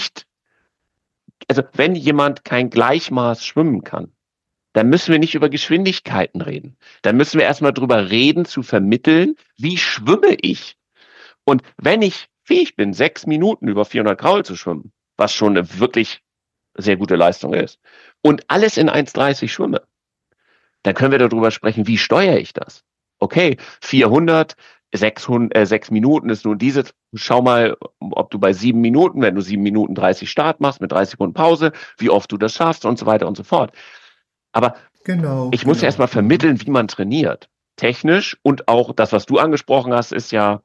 wenn jemand kein Gleichmaß schwimmen kann, dann müssen wir nicht über Geschwindigkeiten reden. Dann müssen wir erstmal drüber reden, zu vermitteln, wie schwimme ich. Und wenn ich fähig bin, 6 Minuten über 400 Kraul zu schwimmen, was schon eine wirklich sehr gute Leistung ist, und alles in 1,30 schwimme, dann können wir darüber sprechen, wie steuere ich das? Okay, 400, 6 Minuten ist nun dieses. Schau mal, ob du bei 7 Minuten, wenn du 7 Minuten 30 Start machst, mit 30 Sekunden Pause, wie oft du das schaffst und so weiter und so fort. Aber ich muss ja erstmal vermitteln, wie man trainiert. Technisch und auch das, was du angesprochen hast, ist ja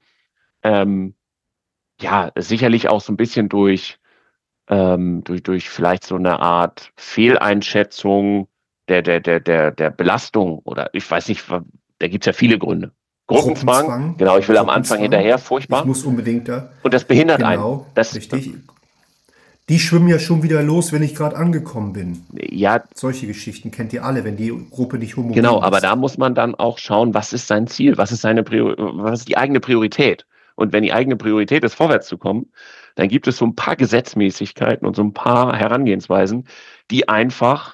sicherlich auch so ein bisschen durch vielleicht so eine Art Fehleinschätzung der Belastung oder ich weiß nicht, da gibt es ja viele Gründe. Gruppenzwang, genau, ich will am Anfang hinterher, furchtbar. Ich muss unbedingt da. Und das behindert einen. Genau, richtig. Die schwimmen ja schon wieder los, wenn ich gerade angekommen bin. Ja. Solche Geschichten kennt ihr alle, wenn die Gruppe nicht homogen Genau, ist. aber da muss man dann auch schauen, was ist sein Ziel, was ist die eigene Priorität. Und wenn die eigene Priorität ist, vorwärts zu kommen, dann gibt es so ein paar Gesetzmäßigkeiten und so ein paar Herangehensweisen, die einfach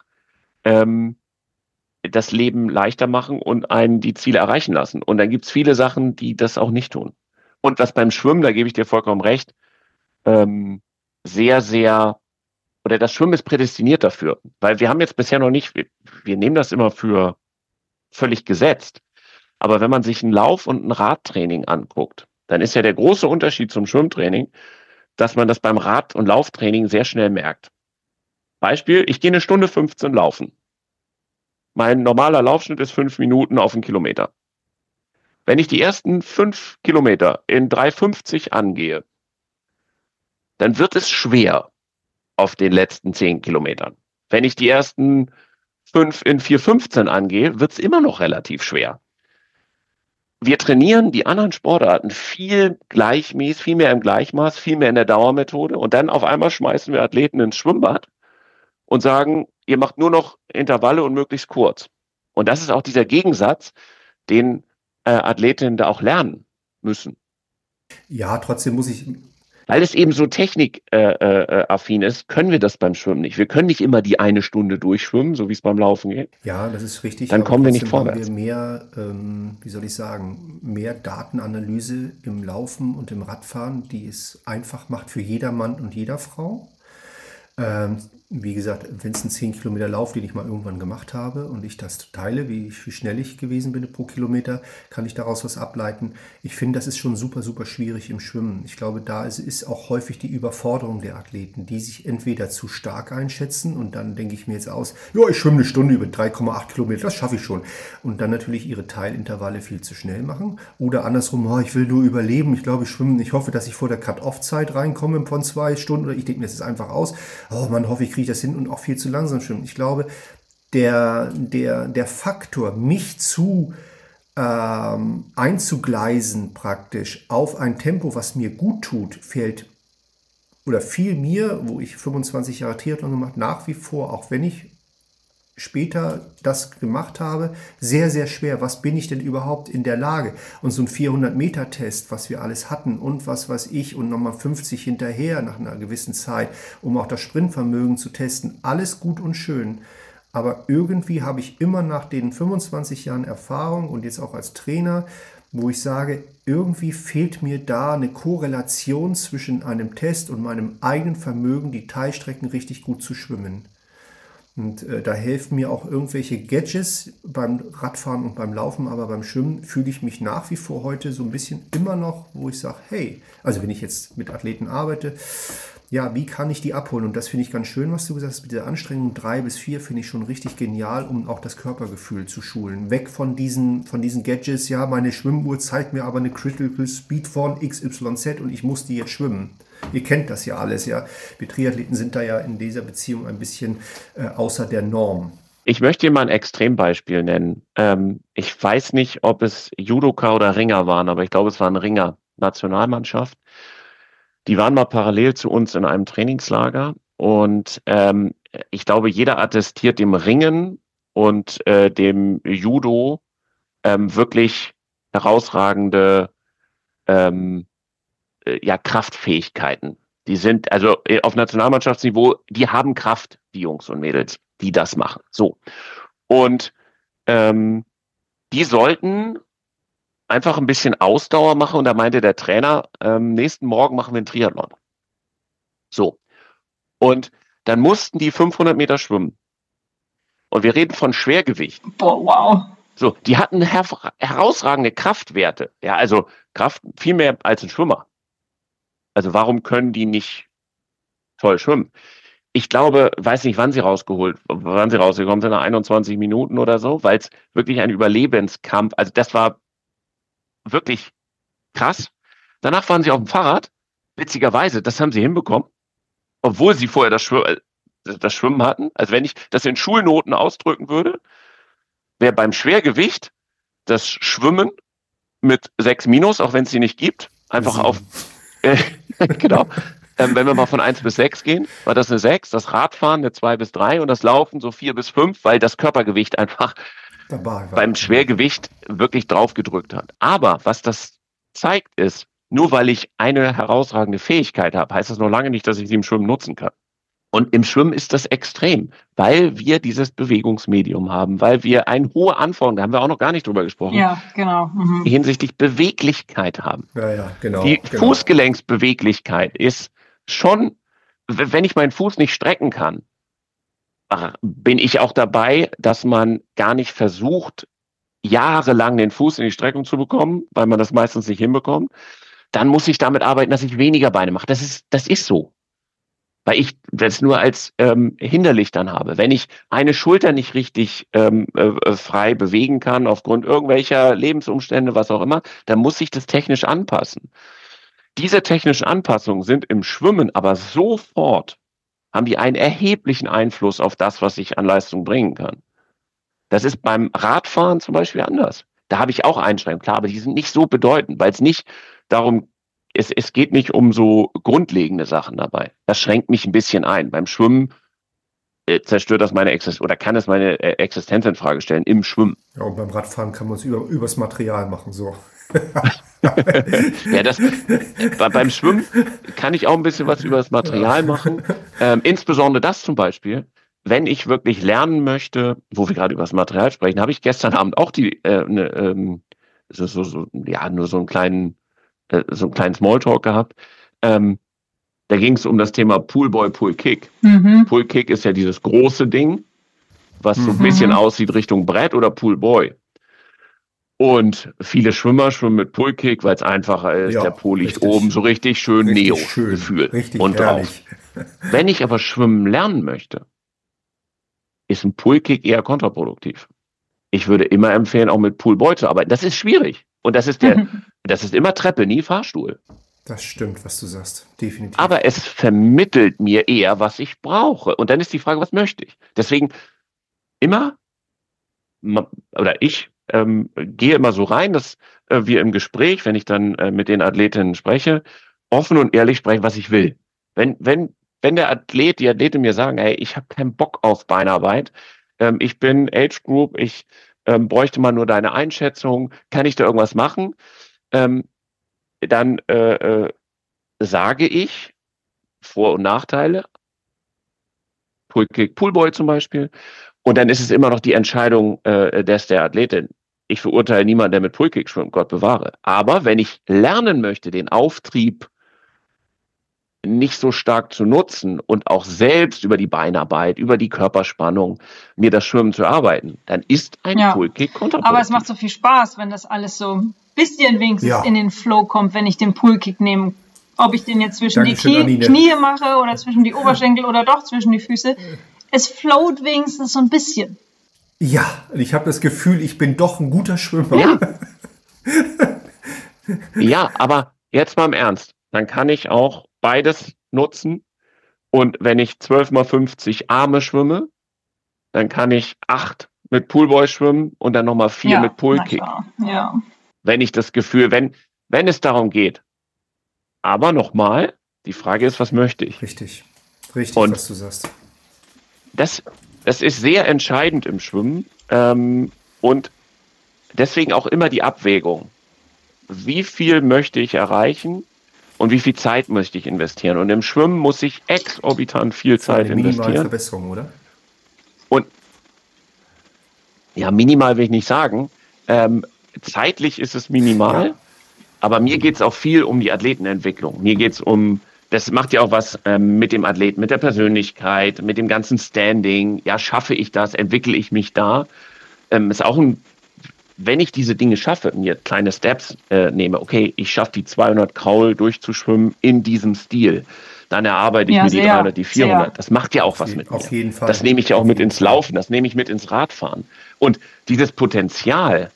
das Leben leichter machen und einen die Ziele erreichen lassen. Und dann gibt es viele Sachen, die das auch nicht tun. Und was beim Schwimmen, da gebe ich dir vollkommen recht, das Schwimmen ist prädestiniert dafür. Weil wir haben jetzt bisher noch nicht, wir nehmen das immer für völlig gesetzt. Aber wenn man sich ein Lauf- und ein Radtraining anguckt, dann ist ja der große Unterschied zum Schwimmtraining, dass man das beim Rad- und Lauftraining sehr schnell merkt. Beispiel, ich gehe 1:15 laufen. Mein normaler Laufschnitt ist 5 Minuten auf einen Kilometer. Wenn ich die ersten 5 Kilometer in 3,50 angehe, dann wird es schwer auf den letzten 10 Kilometern. Wenn ich die ersten 5 in 4,15 angehe, wird es immer noch relativ schwer. Wir trainieren die anderen Sportarten viel mehr im Gleichmaß, viel mehr in der Dauermethode und dann auf einmal schmeißen wir Athleten ins Schwimmbad und sagen, ihr macht nur noch Intervalle und möglichst kurz. Und das ist auch dieser Gegensatz, den Athletinnen da auch lernen müssen. Ja, trotzdem muss ich... Weil es eben so technikaffin ist, können wir das beim Schwimmen nicht. Wir können nicht immer die 1 Stunde durchschwimmen, so wie es beim Laufen geht. Ja, das ist richtig. Dann kommen wir nicht vorwärts. Haben wir mehr Datenanalyse im Laufen und im Radfahren, die es einfach macht für jeder Mann und jeder Frau. Wie gesagt, wenn es ein 10 Kilometer Lauf, den ich mal irgendwann gemacht habe und ich das teile, wie schnell ich gewesen bin pro Kilometer, kann ich daraus was ableiten. Ich finde, das ist schon super, super schwierig im Schwimmen. Ich glaube, da ist auch häufig die Überforderung der Athleten, die sich entweder zu stark einschätzen und dann denke ich mir jetzt aus, ja, ich schwimme 1 Stunde über 3,8 Kilometer, das schaffe ich schon. Und dann natürlich ihre Teilintervalle viel zu schnell machen. Oder andersrum, oh, ich will nur überleben, ich glaube, ich hoffe, dass ich vor der Cut-Off-Zeit reinkomme von 2 Stunden oder ich denke mir, das ist einfach aus. Oh man, hoffe ich, kriege ich das hin und auch viel zu langsam schwimmen. Ich glaube, der Faktor, mich zu einzugleisen praktisch auf ein Tempo, was mir gut tut, fiel mir, wo ich 25 Jahre Triathlon gemacht, nach wie vor, auch wenn ich später das gemacht habe, sehr, sehr schwer. Was bin ich denn überhaupt in der Lage? Und so ein 400-Meter-Test, was wir alles hatten und was weiß ich und nochmal 50 hinterher nach einer gewissen Zeit, um auch das Sprintvermögen zu testen, alles gut und schön. Aber irgendwie habe ich immer nach den 25 Jahren Erfahrung und jetzt auch als Trainer, wo ich sage, irgendwie fehlt mir da eine Korrelation zwischen einem Test und meinem eigenen Vermögen, die Teilstrecken richtig gut zu schwimmen. Und da helfen mir auch irgendwelche Gadgets beim Radfahren und beim Laufen, aber beim Schwimmen fühle ich mich nach wie vor heute so ein bisschen immer noch, wo ich sage, hey, also wenn ich jetzt mit Athleten arbeite, ja, wie kann ich die abholen? Und das finde ich ganz schön, was du gesagt hast, mit dieser Anstrengung 3 bis 4 finde ich schon richtig genial, um auch das Körpergefühl zu schulen. Weg von diesen Gadgets, ja, meine Schwimmuhr zeigt mir aber eine Critical Speed von XYZ und ich muss die jetzt schwimmen. Ihr kennt das ja alles, ja. Wir Triathleten sind da ja in dieser Beziehung ein bisschen außer der Norm. Ich möchte dir mal ein Extrembeispiel nennen. Ich weiß nicht, ob es Judoka oder Ringer waren, aber ich glaube, es waren Ringer, Nationalmannschaft. Die waren mal parallel zu uns in einem Trainingslager und ich glaube, jeder attestiert dem Ringen und dem Judo wirklich herausragende Kraftfähigkeiten. Die sind also auf Nationalmannschaftsniveau, die haben Kraft, die Jungs und Mädels, die das machen. So. Und die sollten einfach ein bisschen Ausdauer machen und da meinte der Trainer, nächsten Morgen machen wir einen Triathlon. So. Und dann mussten die 500 Meter schwimmen. Und wir reden von Schwergewicht. Boah, wow. So, die hatten herausragende Kraftwerte. Ja, also Kraft viel mehr als ein Schwimmer. Also warum können die nicht toll schwimmen? Ich glaube, weiß nicht, wann sie rausgekommen sind, nach 21 Minuten oder so, weil es wirklich ein Überlebenskampf, also das war wirklich krass. Danach waren sie auf dem Fahrrad. Witzigerweise, das haben sie hinbekommen, obwohl sie vorher das Schwimmen hatten. Also wenn ich das in Schulnoten ausdrücken würde, wäre beim Schwergewicht das Schwimmen mit 6-, auch wenn es sie nicht gibt, einfach auf, genau. Wenn wir mal von 1 bis 6 gehen, war das eine 6, das Radfahren eine 2 bis 3 und das Laufen so 4 bis 5, weil das Körpergewicht einfach beim Schwergewicht wirklich drauf gedrückt hat. Aber was das zeigt ist, nur weil ich eine herausragende Fähigkeit habe, heißt das noch lange nicht, dass ich sie im Schwimmen nutzen kann. Und im Schwimmen ist das extrem, weil wir dieses Bewegungsmedium haben, weil wir eine hohe Anforderung, da haben wir auch noch gar nicht drüber gesprochen, ja, genau. hinsichtlich Beweglichkeit haben. Ja, genau. Die Fußgelenksbeweglichkeit ist schon, wenn ich meinen Fuß nicht strecken kann, bin ich auch dabei, dass man gar nicht versucht, jahrelang den Fuß in die Streckung zu bekommen, weil man das meistens nicht hinbekommt. Dann muss ich damit arbeiten, dass ich weniger Beine mache. Das ist so. Weil ich das nur als hinderlich dann habe. Wenn ich eine Schulter nicht richtig frei bewegen kann, aufgrund irgendwelcher Lebensumstände, was auch immer, dann muss ich das technisch anpassen. Diese technischen Anpassungen sind im Schwimmen aber sofort, haben die einen erheblichen Einfluss auf das, was ich an Leistung bringen kann. Das ist beim Radfahren zum Beispiel anders. Da habe ich auch Einschränkungen, klar, aber die sind nicht so bedeutend, weil es nicht darum, es geht nicht um so grundlegende Sachen dabei. Das schränkt mich ein bisschen ein. Beim Schwimmen zerstört das meine Existenz oder kann es meine Existenz in Frage stellen im Schwimmen. Ja, und beim Radfahren kann man es übers Material machen, so. Ja, beim Schwimmen kann ich auch ein bisschen was über das Material machen. Insbesondere das zum Beispiel, wenn ich wirklich lernen möchte, wo wir gerade über das Material sprechen, habe ich gestern Abend auch nur so einen kleinen Smalltalk gehabt. Da ging es um das Thema Poolboy, Poolkick. Poolkick ist ja dieses große Ding, was so ein bisschen aussieht Richtung Brett oder Poolboy. Und viele Schwimmer schwimmen mit Poolkick, weil es einfacher ist. Ja, der Pool liegt oben, so richtig schön Neo-Gefühl. Richtig und herrlich. Drauf. Wenn ich aber schwimmen lernen möchte, ist ein Poolkick eher kontraproduktiv. Ich würde immer empfehlen, auch mit Poolboy zu arbeiten. Das ist schwierig. Und das ist immer Treppe, nie Fahrstuhl. Das stimmt, was du sagst. Definitiv. Aber es vermittelt mir eher, was ich brauche. Und dann ist die Frage, was möchte ich? Deswegen immer, oder ich gehe immer so rein, dass wir im Gespräch, wenn ich dann mit den Athletinnen spreche, offen und ehrlich sprechen, was ich will. Wenn der Athlet, die Athletin mir sagen, hey, ich habe keinen Bock auf Beinarbeit, ich bin Age Group, ich bräuchte mal nur deine Einschätzung, kann ich da irgendwas machen? Dann sage ich Vor- und Nachteile, Pull-Kick, Pullboy zum Beispiel, und dann ist es immer noch die Entscheidung der Athletin. Ich verurteile niemanden, der mit Pullkick schwimmt, Gott bewahre. Aber wenn ich lernen möchte, den Auftrieb nicht so stark zu nutzen und auch selbst über die Beinarbeit, über die Körperspannung mir das Schwimmen zu erarbeiten, dann ist ein Pullkick kontraproduktiv. Aber es macht so viel Spaß, wenn das alles so ein bisschen wenigstens in den Flow kommt, wenn ich den Pullkick nehme. Ob ich den jetzt zwischen die Knie mache oder zwischen die Oberschenkel oder doch zwischen die Füße. Es float wenigstens so ein bisschen. Ja, ich habe das Gefühl, ich bin doch ein guter Schwimmer. Ja. Ja, aber jetzt mal im Ernst. Dann kann ich auch beides nutzen. Und wenn ich 12x50 Arme schwimme, dann kann ich 8 mit Pullboy schwimmen und dann nochmal 4 mit Pullkick. Ja. Wenn ich das Gefühl, wenn es darum geht. Aber nochmal, die Frage ist, was möchte ich? Richtig, und was du sagst. Das ist sehr entscheidend im Schwimmen und deswegen auch immer die Abwägung. Wie viel möchte ich erreichen und wie viel Zeit möchte ich investieren? Und im Schwimmen muss ich exorbitant viel Zeit investieren. Minimale Verbesserung, oder? Und ja, minimal will ich nicht sagen. Zeitlich ist es minimal, aber mir geht es auch viel um die Athletenentwicklung. Mir geht es das macht ja auch was mit dem Athleten, mit der Persönlichkeit, mit dem ganzen Standing. Ja, schaffe ich das? Entwickle ich mich da? Ist auch wenn ich diese Dinge schaffe, mir kleine Steps nehme, okay, ich schaffe die 200 Kraul durchzuschwimmen in diesem Stil, dann erarbeite ich mir die 300, die 400. Sehr. Das macht ja auch was mit mir. Auf jeden Fall. Das nehme ich ja auch mit ins Laufen, das nehme ich mit ins Radfahren. Und dieses Potenzial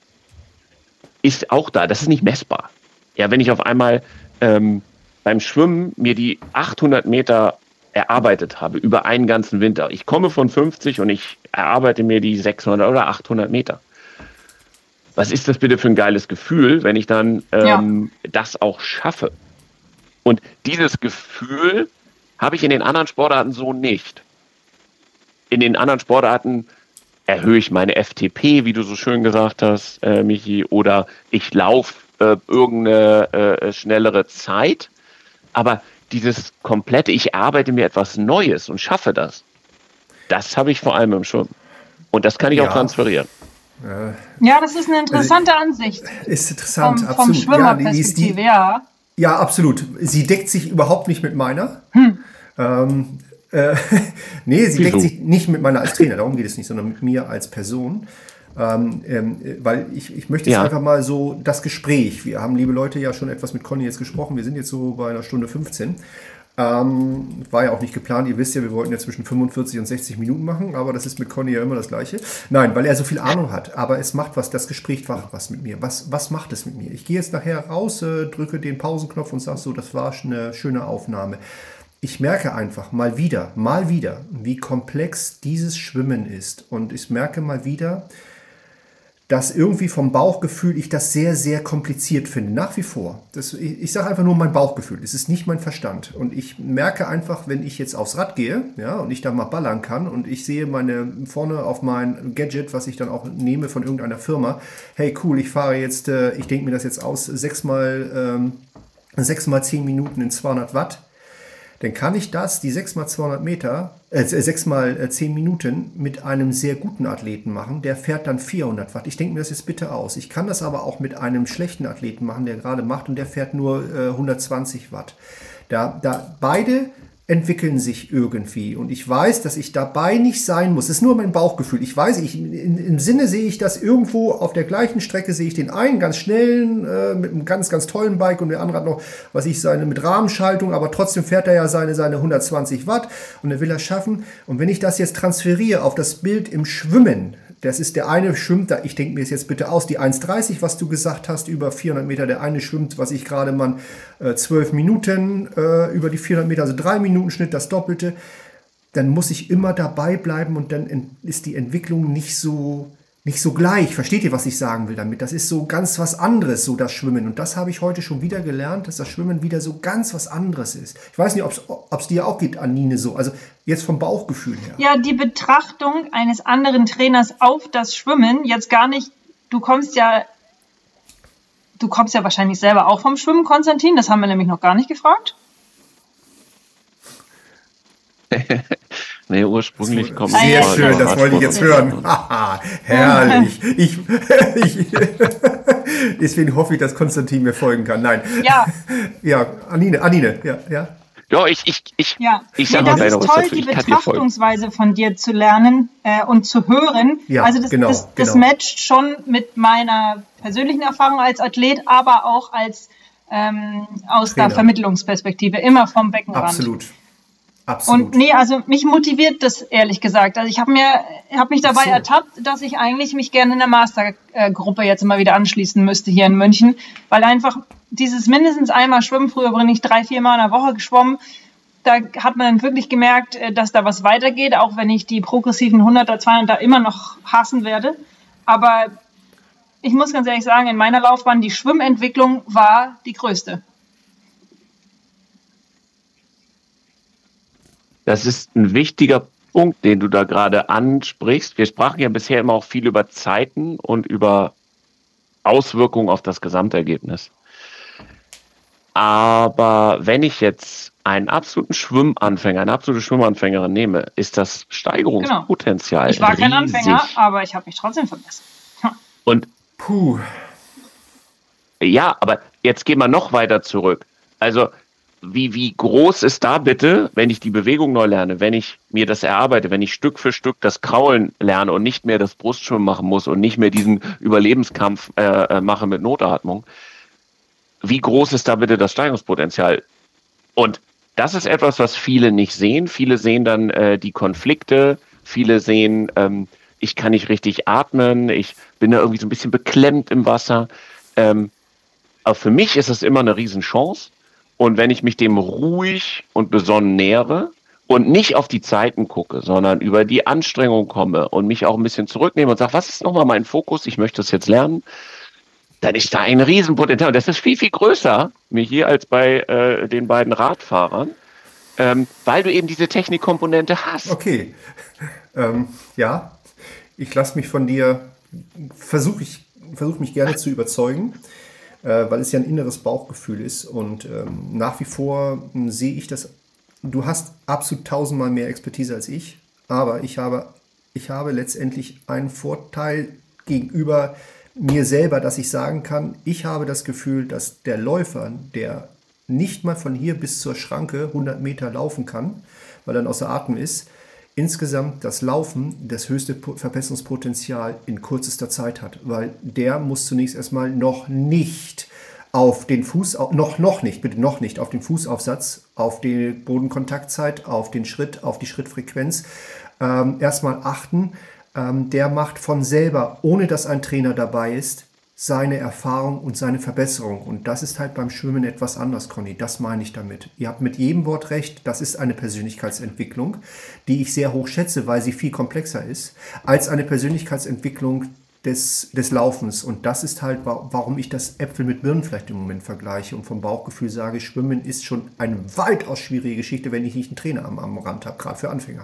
ist auch da, das ist nicht messbar. Ja, wenn ich auf einmal beim Schwimmen mir die 800 Meter erarbeitet habe über einen ganzen Winter. Ich komme von 50 und ich erarbeite mir die 600 oder 800 Meter. Was ist das bitte für ein geiles Gefühl, wenn ich dann das auch schaffe? Und dieses Gefühl habe ich in den anderen Sportarten so nicht. In den anderen Sportarten erhöhe ich meine FTP, wie du so schön gesagt hast, Michi, oder ich laufe irgendeine schnellere Zeit. Aber dieses komplette, ich arbeite mir etwas Neues und schaffe das habe ich vor allem im Schwimmen. Und das kann ich auch transferieren. Ja, das ist eine interessante Ansicht. Ist interessant, absolut. Vom Schwimmerperspektive, ja. Ja, absolut. Sie deckt sich überhaupt nicht mit meiner. Nee, sie deckt sich nicht mit meiner als Trainer, darum geht es nicht, sondern mit mir als Person. Weil ich möchte jetzt einfach mal so das Gespräch, wir haben, liebe Leute, ja schon etwas mit Conny jetzt gesprochen, wir sind jetzt so bei einer Stunde 15, war ja auch nicht geplant, ihr wisst ja, wir wollten ja zwischen 45 und 60 Minuten machen, aber das ist mit Conny ja immer das Gleiche. Nein, weil er so viel Ahnung hat, aber es macht was, das Gespräch macht was mit mir. Was macht es mit mir? Ich gehe jetzt nachher raus, drücke den Pausenknopf und sage so, das war eine schöne Aufnahme. Ich merke einfach mal wieder, wie komplex dieses Schwimmen ist und ich merke mal wieder, dass irgendwie vom Bauchgefühl ich das sehr, sehr kompliziert finde, nach wie vor. Ich sage einfach nur mein Bauchgefühl, es ist nicht mein Verstand. Und ich merke einfach, wenn ich jetzt aufs Rad gehe, ja, und ich da mal ballern kann und ich sehe vorne auf mein Gadget, was ich dann auch nehme von irgendeiner Firma, hey cool, ich fahre jetzt, ich denke mir das jetzt aus, 6 mal 10 Minuten in 200 Watt, dann kann ich das, die 6 mal 200 Meter, 6 mal 10 Minuten mit einem sehr guten Athleten machen, der fährt dann 400 Watt. Ich denke mir das jetzt bitte aus. Ich kann das aber auch mit einem schlechten Athleten machen, der gerade macht und der fährt nur 120 Watt. Da beide entwickeln sich irgendwie und ich weiß, dass ich dabei nicht sein muss. Das ist nur mein Bauchgefühl. Ich weiß, im Sinne sehe ich das irgendwo auf der gleichen Strecke, sehe ich den einen ganz schnellen mit einem ganz, ganz tollen Bike und der andere hat noch, mit Rahmenschaltung, aber trotzdem fährt er ja seine 120 Watt und er will das schaffen. Und wenn ich das jetzt transferiere auf das Bild im Schwimmen, das ist der eine schwimmt, ich denke mir es jetzt bitte aus, die 1,30, was du gesagt hast, über 400 Meter, der eine schwimmt, was ich gerade mal 12 Minuten über die 400 Meter, also 3 Minuten Schnitt, das Doppelte, dann muss ich immer dabei bleiben und dann ist die Entwicklung nicht so nicht so gleich. Versteht ihr, was ich sagen will damit? Das ist so ganz was anderes, so das Schwimmen. Und das habe ich heute schon wieder gelernt, dass das Schwimmen wieder so ganz was anderes ist. Ich weiß nicht, ob es dir auch geht, Anine, so. Also jetzt vom Bauchgefühl her. Ja, die Betrachtung eines anderen Trainers auf das Schwimmen, jetzt gar nicht, du kommst ja wahrscheinlich selber auch vom Schwimmen, Konstantin, das haben wir nämlich noch gar nicht gefragt. Nee, ursprünglich kommt sehr schön, das wollte ich jetzt hören. Herrlich. Deswegen hoffe ich, dass Konstantin mir folgen kann. Nein. Ja. Ja, Anine, ja. Ja, ich sag mal das ist toll, die Betrachtungsweise von dir zu lernen und zu hören. Ja, also das matcht schon mit meiner persönlichen Erfahrung als Athlet, aber auch als aus der Vermittlungsperspektive, immer vom Beckenrand. Absolut. Und nee, also mich motiviert das ehrlich gesagt. Also ich habe mich dabei ertappt, dass ich eigentlich mich gerne in der Mastergruppe jetzt immer wieder anschließen müsste hier in München, weil einfach dieses mindestens einmal Schwimmen, früher bin ich 3-4 Mal in der Woche geschwommen, da hat man dann wirklich gemerkt, dass da was weitergeht, auch wenn ich die progressiven 100er, 200er immer noch hassen werde. Aber ich muss ganz ehrlich sagen, in meiner Laufbahn, die Schwimmentwicklung war die größte. Das ist ein wichtiger Punkt, den du da gerade ansprichst. Wir sprachen ja bisher immer auch viel über Zeiten und über Auswirkungen auf das Gesamtergebnis. Aber wenn ich jetzt einen absoluten Schwimmanfänger, eine absolute Schwimmanfängerin nehme, ist das Steigerungspotenzial riesig. Ich war kein Anfänger, aber ich habe mich trotzdem verbessert. Und ja, aber jetzt gehen wir noch weiter zurück. Also wie groß ist da bitte, wenn ich die Bewegung neu lerne, wenn ich mir das erarbeite, wenn ich Stück für Stück das Kraulen lerne und nicht mehr das Brustschwimmen machen muss und nicht mehr diesen Überlebenskampf mache mit Notatmung, wie groß ist da bitte das Steigerungspotenzial? Und das ist etwas, was viele nicht sehen. Viele sehen dann die Konflikte, viele sehen, ich kann nicht richtig atmen, ich bin da irgendwie so ein bisschen beklemmt im Wasser. Aber für mich ist es immer eine Riesenchance. Und wenn ich mich dem ruhig und besonnen nähere und nicht auf die Zeiten gucke, sondern über die Anstrengung komme und mich auch ein bisschen zurücknehme und sage, was ist nochmal mein Fokus, ich möchte das jetzt lernen, dann ist da ein Riesenpotenzial. Und das ist viel, viel größer, mir hier als bei den beiden Radfahrern, weil du eben diese Technikkomponente hast. Okay, ja, ich lasse mich von dir, versuche mich gerne zu überzeugen, weil es ja ein inneres Bauchgefühl ist und nach wie vor sehe ich das, du hast absolut 1000-mal mehr Expertise als ich, aber ich habe letztendlich einen Vorteil gegenüber mir selber, dass ich sagen kann, ich habe das Gefühl, dass der Läufer, der nicht mal von hier bis zur Schranke 100 Meter laufen kann, weil er außer Atem ist, insgesamt das Laufen das höchste Verbesserungspotenzial in kürzester Zeit hat, weil der muss zunächst erstmal noch nicht auf den noch nicht auf den Fußaufsatz, auf die Bodenkontaktzeit, auf den Schritt, auf die Schrittfrequenz erstmal achten. Der macht von selber, ohne dass ein Trainer dabei ist, seine Erfahrung und seine Verbesserung. Und das ist halt beim Schwimmen etwas anders, Conny. Das meine ich damit. Ihr habt mit jedem Wort recht, das ist eine Persönlichkeitsentwicklung, die ich sehr hoch schätze, weil sie viel komplexer ist, als eine Persönlichkeitsentwicklung des Laufens. Und das ist halt, warum ich das Äpfel mit Birnen vielleicht im Moment vergleiche und vom Bauchgefühl sage, Schwimmen ist schon eine weitaus schwierige Geschichte, wenn ich nicht einen Trainer am Rand habe, gerade für Anfänger.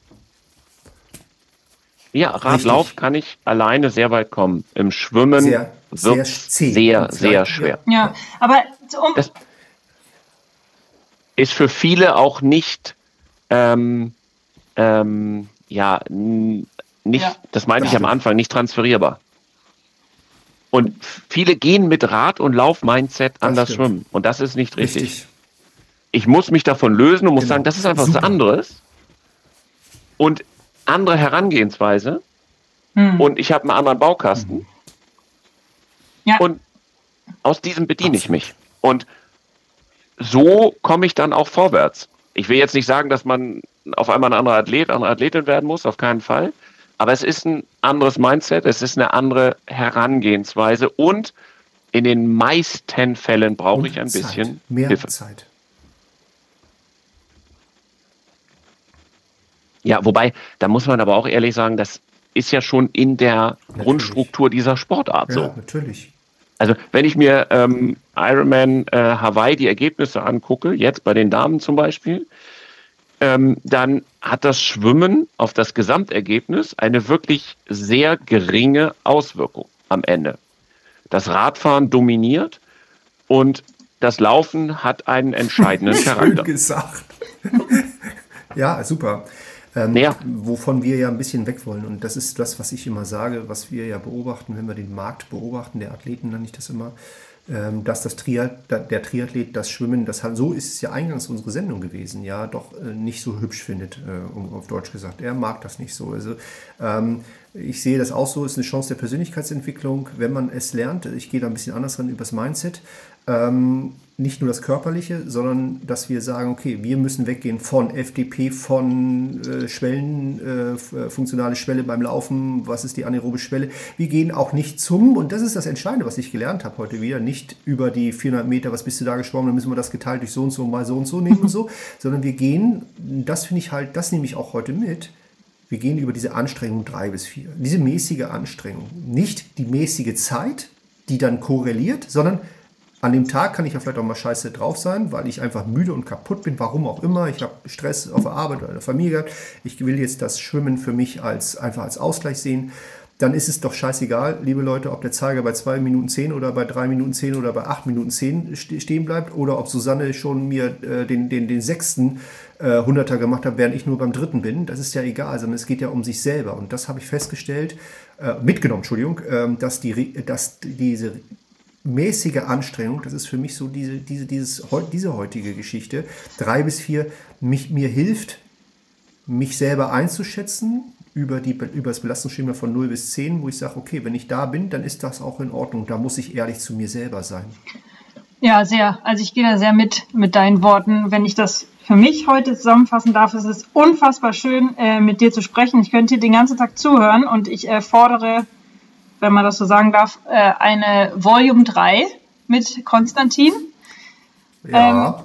Ja, Radlauf kann ich alleine sehr weit kommen. Im Schwimmen wird es sehr schwer. Ja, aber das ist für viele auch nicht, das meinte ich am Anfang, nicht transferierbar. Und viele gehen mit Rad- und Lauf-Mindset an das Schwimmen. Und das ist nicht richtig. Ich muss mich davon lösen und muss sagen, das ist einfach was anderes. Und andere Herangehensweise und ich habe einen anderen Baukasten und aus diesem bediene ich mich. Und so komme ich dann auch vorwärts. Ich will jetzt nicht sagen, dass man auf einmal ein anderer Athlet, andere Athletin werden muss, auf keinen Fall. Aber es ist ein anderes Mindset, es ist eine andere Herangehensweise und in den meisten Fällen brauche ich ein bisschen Hilfe. Zeit. Ja, wobei, da muss man aber auch ehrlich sagen, dass ist ja schon in der Grundstruktur dieser Sportart so. Ja, natürlich. Also wenn ich mir Ironman Hawaii die Ergebnisse angucke, jetzt bei den Damen zum Beispiel, dann hat das Schwimmen auf das Gesamtergebnis eine wirklich sehr geringe Auswirkung am Ende. Das Radfahren dominiert und das Laufen hat einen entscheidenden Charakter. Schön gesagt. Ja, super. Ja. Wovon wir ja ein bisschen weg wollen. Und das ist das, was ich immer sage, was wir ja beobachten, wenn wir den Markt beobachten, der Athleten nenne ich das immer, dass der Triathlet das Schwimmen, so ist es ja eingangs unsere Sendung gewesen, ja, doch nicht so hübsch findet, auf Deutsch gesagt. Er mag das nicht so. Also ich sehe das auch so, ist eine Chance der Persönlichkeitsentwicklung, wenn man es lernt. Ich gehe da ein bisschen anders ran übers Mindset. Nicht nur das Körperliche, sondern dass wir sagen, okay, wir müssen weggehen von FDP, von Schwellen, funktionale Schwelle beim Laufen, was ist die anaerobe Schwelle. Wir gehen auch nicht und das ist das Entscheidende, was ich gelernt habe heute wieder, nicht über die 400 Meter, was bist du da geschwommen, dann müssen wir das geteilt durch so und so mal so und so nehmen und so, sondern wir gehen, das nehme ich auch heute mit, wir gehen über diese Anstrengung 3 bis 4. Diese mäßige Anstrengung. Nicht die mäßige Zeit, die dann korreliert, sondern an dem Tag kann ich ja vielleicht auch mal scheiße drauf sein, weil ich einfach müde und kaputt bin, warum auch immer. Ich habe Stress auf der Arbeit oder in der Familie gehabt. Ich will jetzt das Schwimmen für mich einfach als Ausgleich sehen. Dann ist es doch scheißegal, liebe Leute, ob der Zeiger bei 2 Minuten 10 oder bei 3 Minuten 10 oder bei 8 Minuten 10 stehen bleibt oder ob Susanne schon mir den 6. 100er gemacht hat, während ich nur beim 3. bin. Das ist ja egal, sondern es geht ja um sich selber. Und das habe ich festgestellt, dass diese mäßige Anstrengung, das ist für mich so diese heutige Geschichte, 3 bis 4, mir hilft, mich selber einzuschätzen über das Belastungsschema von 0 bis 10, wo ich sage, okay, wenn ich da bin, dann ist das auch in Ordnung. Da muss ich ehrlich zu mir selber sein. Ja, sehr. Also ich gehe da sehr mit deinen Worten. Wenn ich das für mich heute zusammenfassen darf, ist es unfassbar schön, mit dir zu sprechen. Ich könnte dir den ganzen Tag zuhören und ich fordere, wenn man das so sagen darf, eine Volume 3 mit Konstantin. Ja.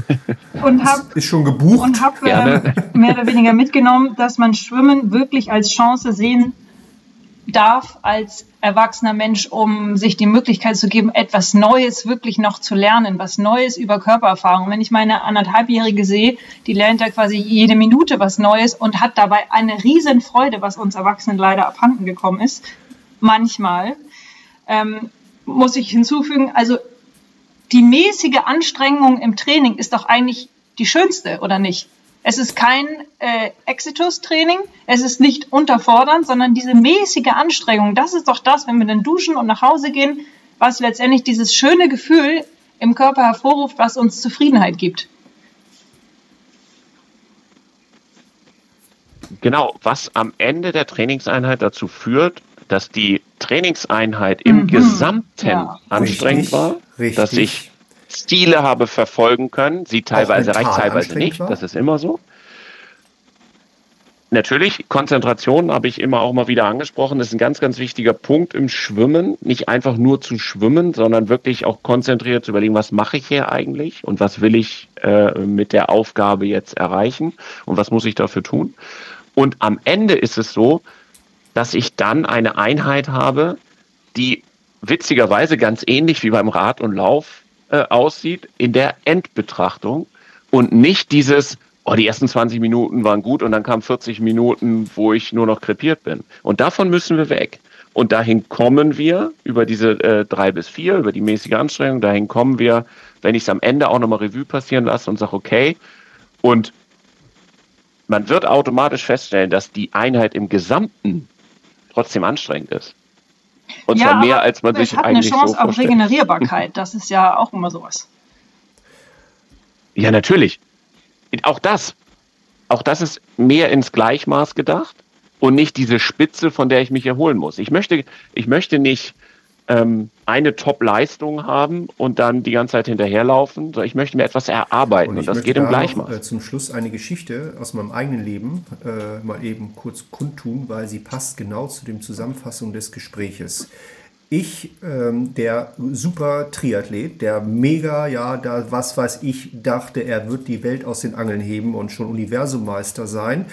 Ist schon gebucht. Und habe mehr oder weniger mitgenommen, dass man Schwimmen wirklich als Chance sehen darf, als erwachsener Mensch, um sich die Möglichkeit zu geben, etwas Neues wirklich noch zu lernen, was Neues über Körpererfahrung. Wenn ich meine 1,5-Jährige sehe, die lernt ja quasi jede Minute was Neues und hat dabei eine riesen Freude, was uns Erwachsenen leider abhanden gekommen ist. Manchmal muss ich hinzufügen, also die mäßige Anstrengung im Training ist doch eigentlich die schönste, oder nicht? Es ist kein Exitus-Training, es ist nicht unterfordernd, sondern diese mäßige Anstrengung, das ist doch das, wenn wir dann duschen und nach Hause gehen, was letztendlich dieses schöne Gefühl im Körper hervorruft, was uns Zufriedenheit gibt. Genau, was am Ende der Trainingseinheit dazu führt, dass die Trainingseinheit im Gesamten anstrengend war, dass ich Ziele habe verfolgen können, sie teilweise reicht, teilweise nicht, das ist immer so. Natürlich, Konzentration habe ich immer auch mal wieder angesprochen, das ist ein ganz, ganz wichtiger Punkt im Schwimmen, nicht einfach nur zu schwimmen, sondern wirklich auch konzentriert zu überlegen, was mache ich hier eigentlich und was will ich mit der Aufgabe jetzt erreichen und was muss ich dafür tun. Und am Ende ist es so, dass ich dann eine Einheit habe, die witzigerweise ganz ähnlich wie beim Rad und Lauf aussieht in der Endbetrachtung und nicht dieses, die ersten 20 Minuten waren gut und dann kamen 40 Minuten, wo ich nur noch krepiert bin. Und davon müssen wir weg. Und dahin kommen wir über diese 3 bis 4, über die mäßige Anstrengung, dahin kommen wir, wenn ich es am Ende auch nochmal Revue passieren lasse und sage, okay, und man wird automatisch feststellen, dass die Einheit im Gesamten trotzdem anstrengend ist. Und zwar mehr, als man sich eigentlich so vorstellt. Es hat eine Chance auf Regenerierbarkeit, das ist ja auch immer sowas. Ja, natürlich. Auch das ist mehr ins Gleichmaß gedacht und nicht diese Spitze, von der ich mich erholen muss. Ich möchte nicht eine Top-Leistung haben und dann die ganze Zeit hinterherlaufen, sondern ich möchte mir etwas erarbeiten und das geht im Gleichmaß. Zum Schluss eine Geschichte aus meinem eigenen Leben mal eben kurz kundtun, weil sie passt genau zu der Zusammenfassung des Gespräches. Ich, der super Triathlet, der mega, was weiß ich, dachte, er wird die Welt aus den Angeln heben und schon Universummeister sein,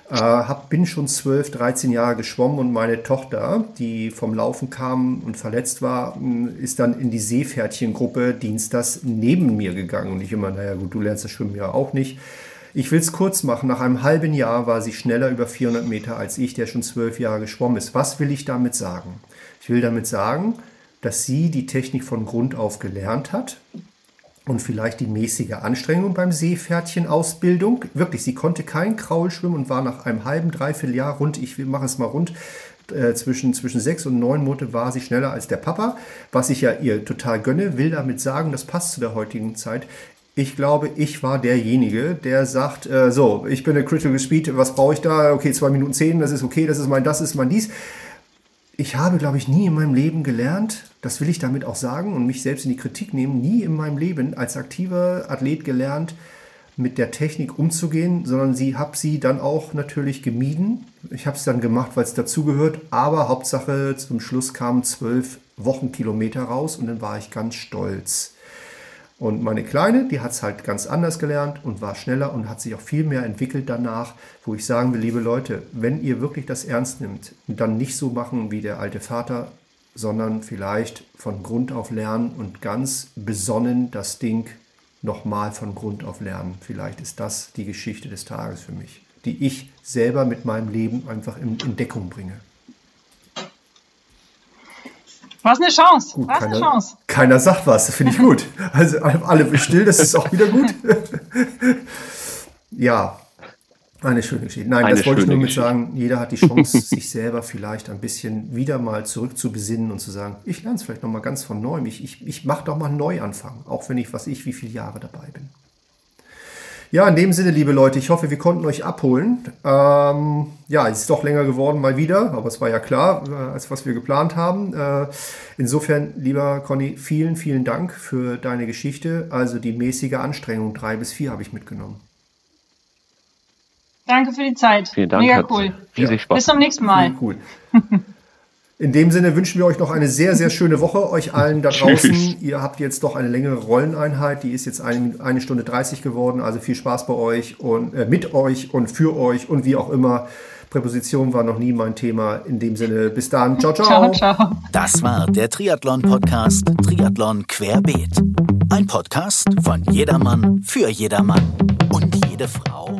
Bin schon 12, 13 Jahre geschwommen und meine Tochter, die vom Laufen kam und verletzt war, ist dann in die Seepferdchengruppe Dienstags neben mir gegangen. Und ich immer, naja gut, du lernst das Schwimmen ja auch nicht. Ich will es kurz machen. Nach einem halben Jahr war sie schneller über 400 Meter als ich, der schon 12 Jahre geschwommen ist. Was will ich damit sagen? Ich will damit sagen, dass sie die Technik von Grund auf gelernt hat. Und vielleicht die mäßige Anstrengung beim Seepferdchen-Ausbildung. Wirklich, sie konnte kein Kraul schwimmen und war nach einem halben, dreiviertel Jahr rund, ich mache es mal rund, zwischen 6 und 9 Monate war sie schneller als der Papa, was ich ja ihr total gönne, will damit sagen, das passt zu der heutigen Zeit. Ich glaube, ich war derjenige, der sagt, so, ich bin eine Critical Speed, was brauche ich da? Okay, 2 Minuten 10, das ist okay, das ist mein dies. Ich habe, glaube ich, nie in meinem Leben gelernt, das will ich damit auch sagen und mich selbst in die Kritik nehmen, nie in meinem Leben als aktiver Athlet gelernt, mit der Technik umzugehen, sondern habe sie dann auch natürlich gemieden. Ich habe es dann gemacht, weil es dazugehört, aber Hauptsache zum Schluss kamen 12 Wochenkilometer raus und dann war ich ganz stolz. Und meine Kleine, die hat es halt ganz anders gelernt und war schneller und hat sich auch viel mehr entwickelt danach, wo ich sagen will, liebe Leute, wenn ihr wirklich das ernst nimmt, dann nicht so machen wie der alte Vater, sondern vielleicht von Grund auf lernen und ganz besonnen das Ding nochmal von Grund auf lernen. Vielleicht ist das die Geschichte des Tages für mich, die ich selber mit meinem Leben einfach in Deckung bringe. Was eine Chance. Gut, keiner sagt was, das finde ich gut. Also alle still, das ist auch wieder gut. Ja, eine schöne Geschichte. Nein, das wollte ich nur mit sagen, jeder hat die Chance, sich selber vielleicht ein bisschen wieder mal zurück zu besinnen und zu sagen, ich lerne es vielleicht nochmal ganz von neuem. Ich mache doch mal einen Neuanfang, auch wenn ich, wie viele Jahre dabei bin. Ja, in dem Sinne, liebe Leute, ich hoffe, wir konnten euch abholen. Ja, es ist doch länger geworden mal wieder, aber es war ja klar, als was wir geplant haben. Insofern, lieber Conny, vielen, vielen Dank für deine Geschichte. Also die mäßige Anstrengung, 3 bis 4 habe ich mitgenommen. Danke für die Zeit. Vielen Dank. Mega cool. Riesig Spaß. Bis zum nächsten Mal. Cool. In dem Sinne wünschen wir euch noch eine sehr, sehr schöne Woche, euch allen da draußen. Tschüss. Ihr habt jetzt doch eine längere Rolleneinheit, die ist jetzt 1 Stunde 30 geworden, also viel Spaß bei euch und mit euch und für euch und wie auch immer. Präposition war noch nie mein Thema. In dem Sinne, bis dann. Ciao, ciao. Ciao, ciao. Das war der Triathlon-Podcast Triathlon Querbeet. Ein Podcast von jedermann für jedermann und jede Frau.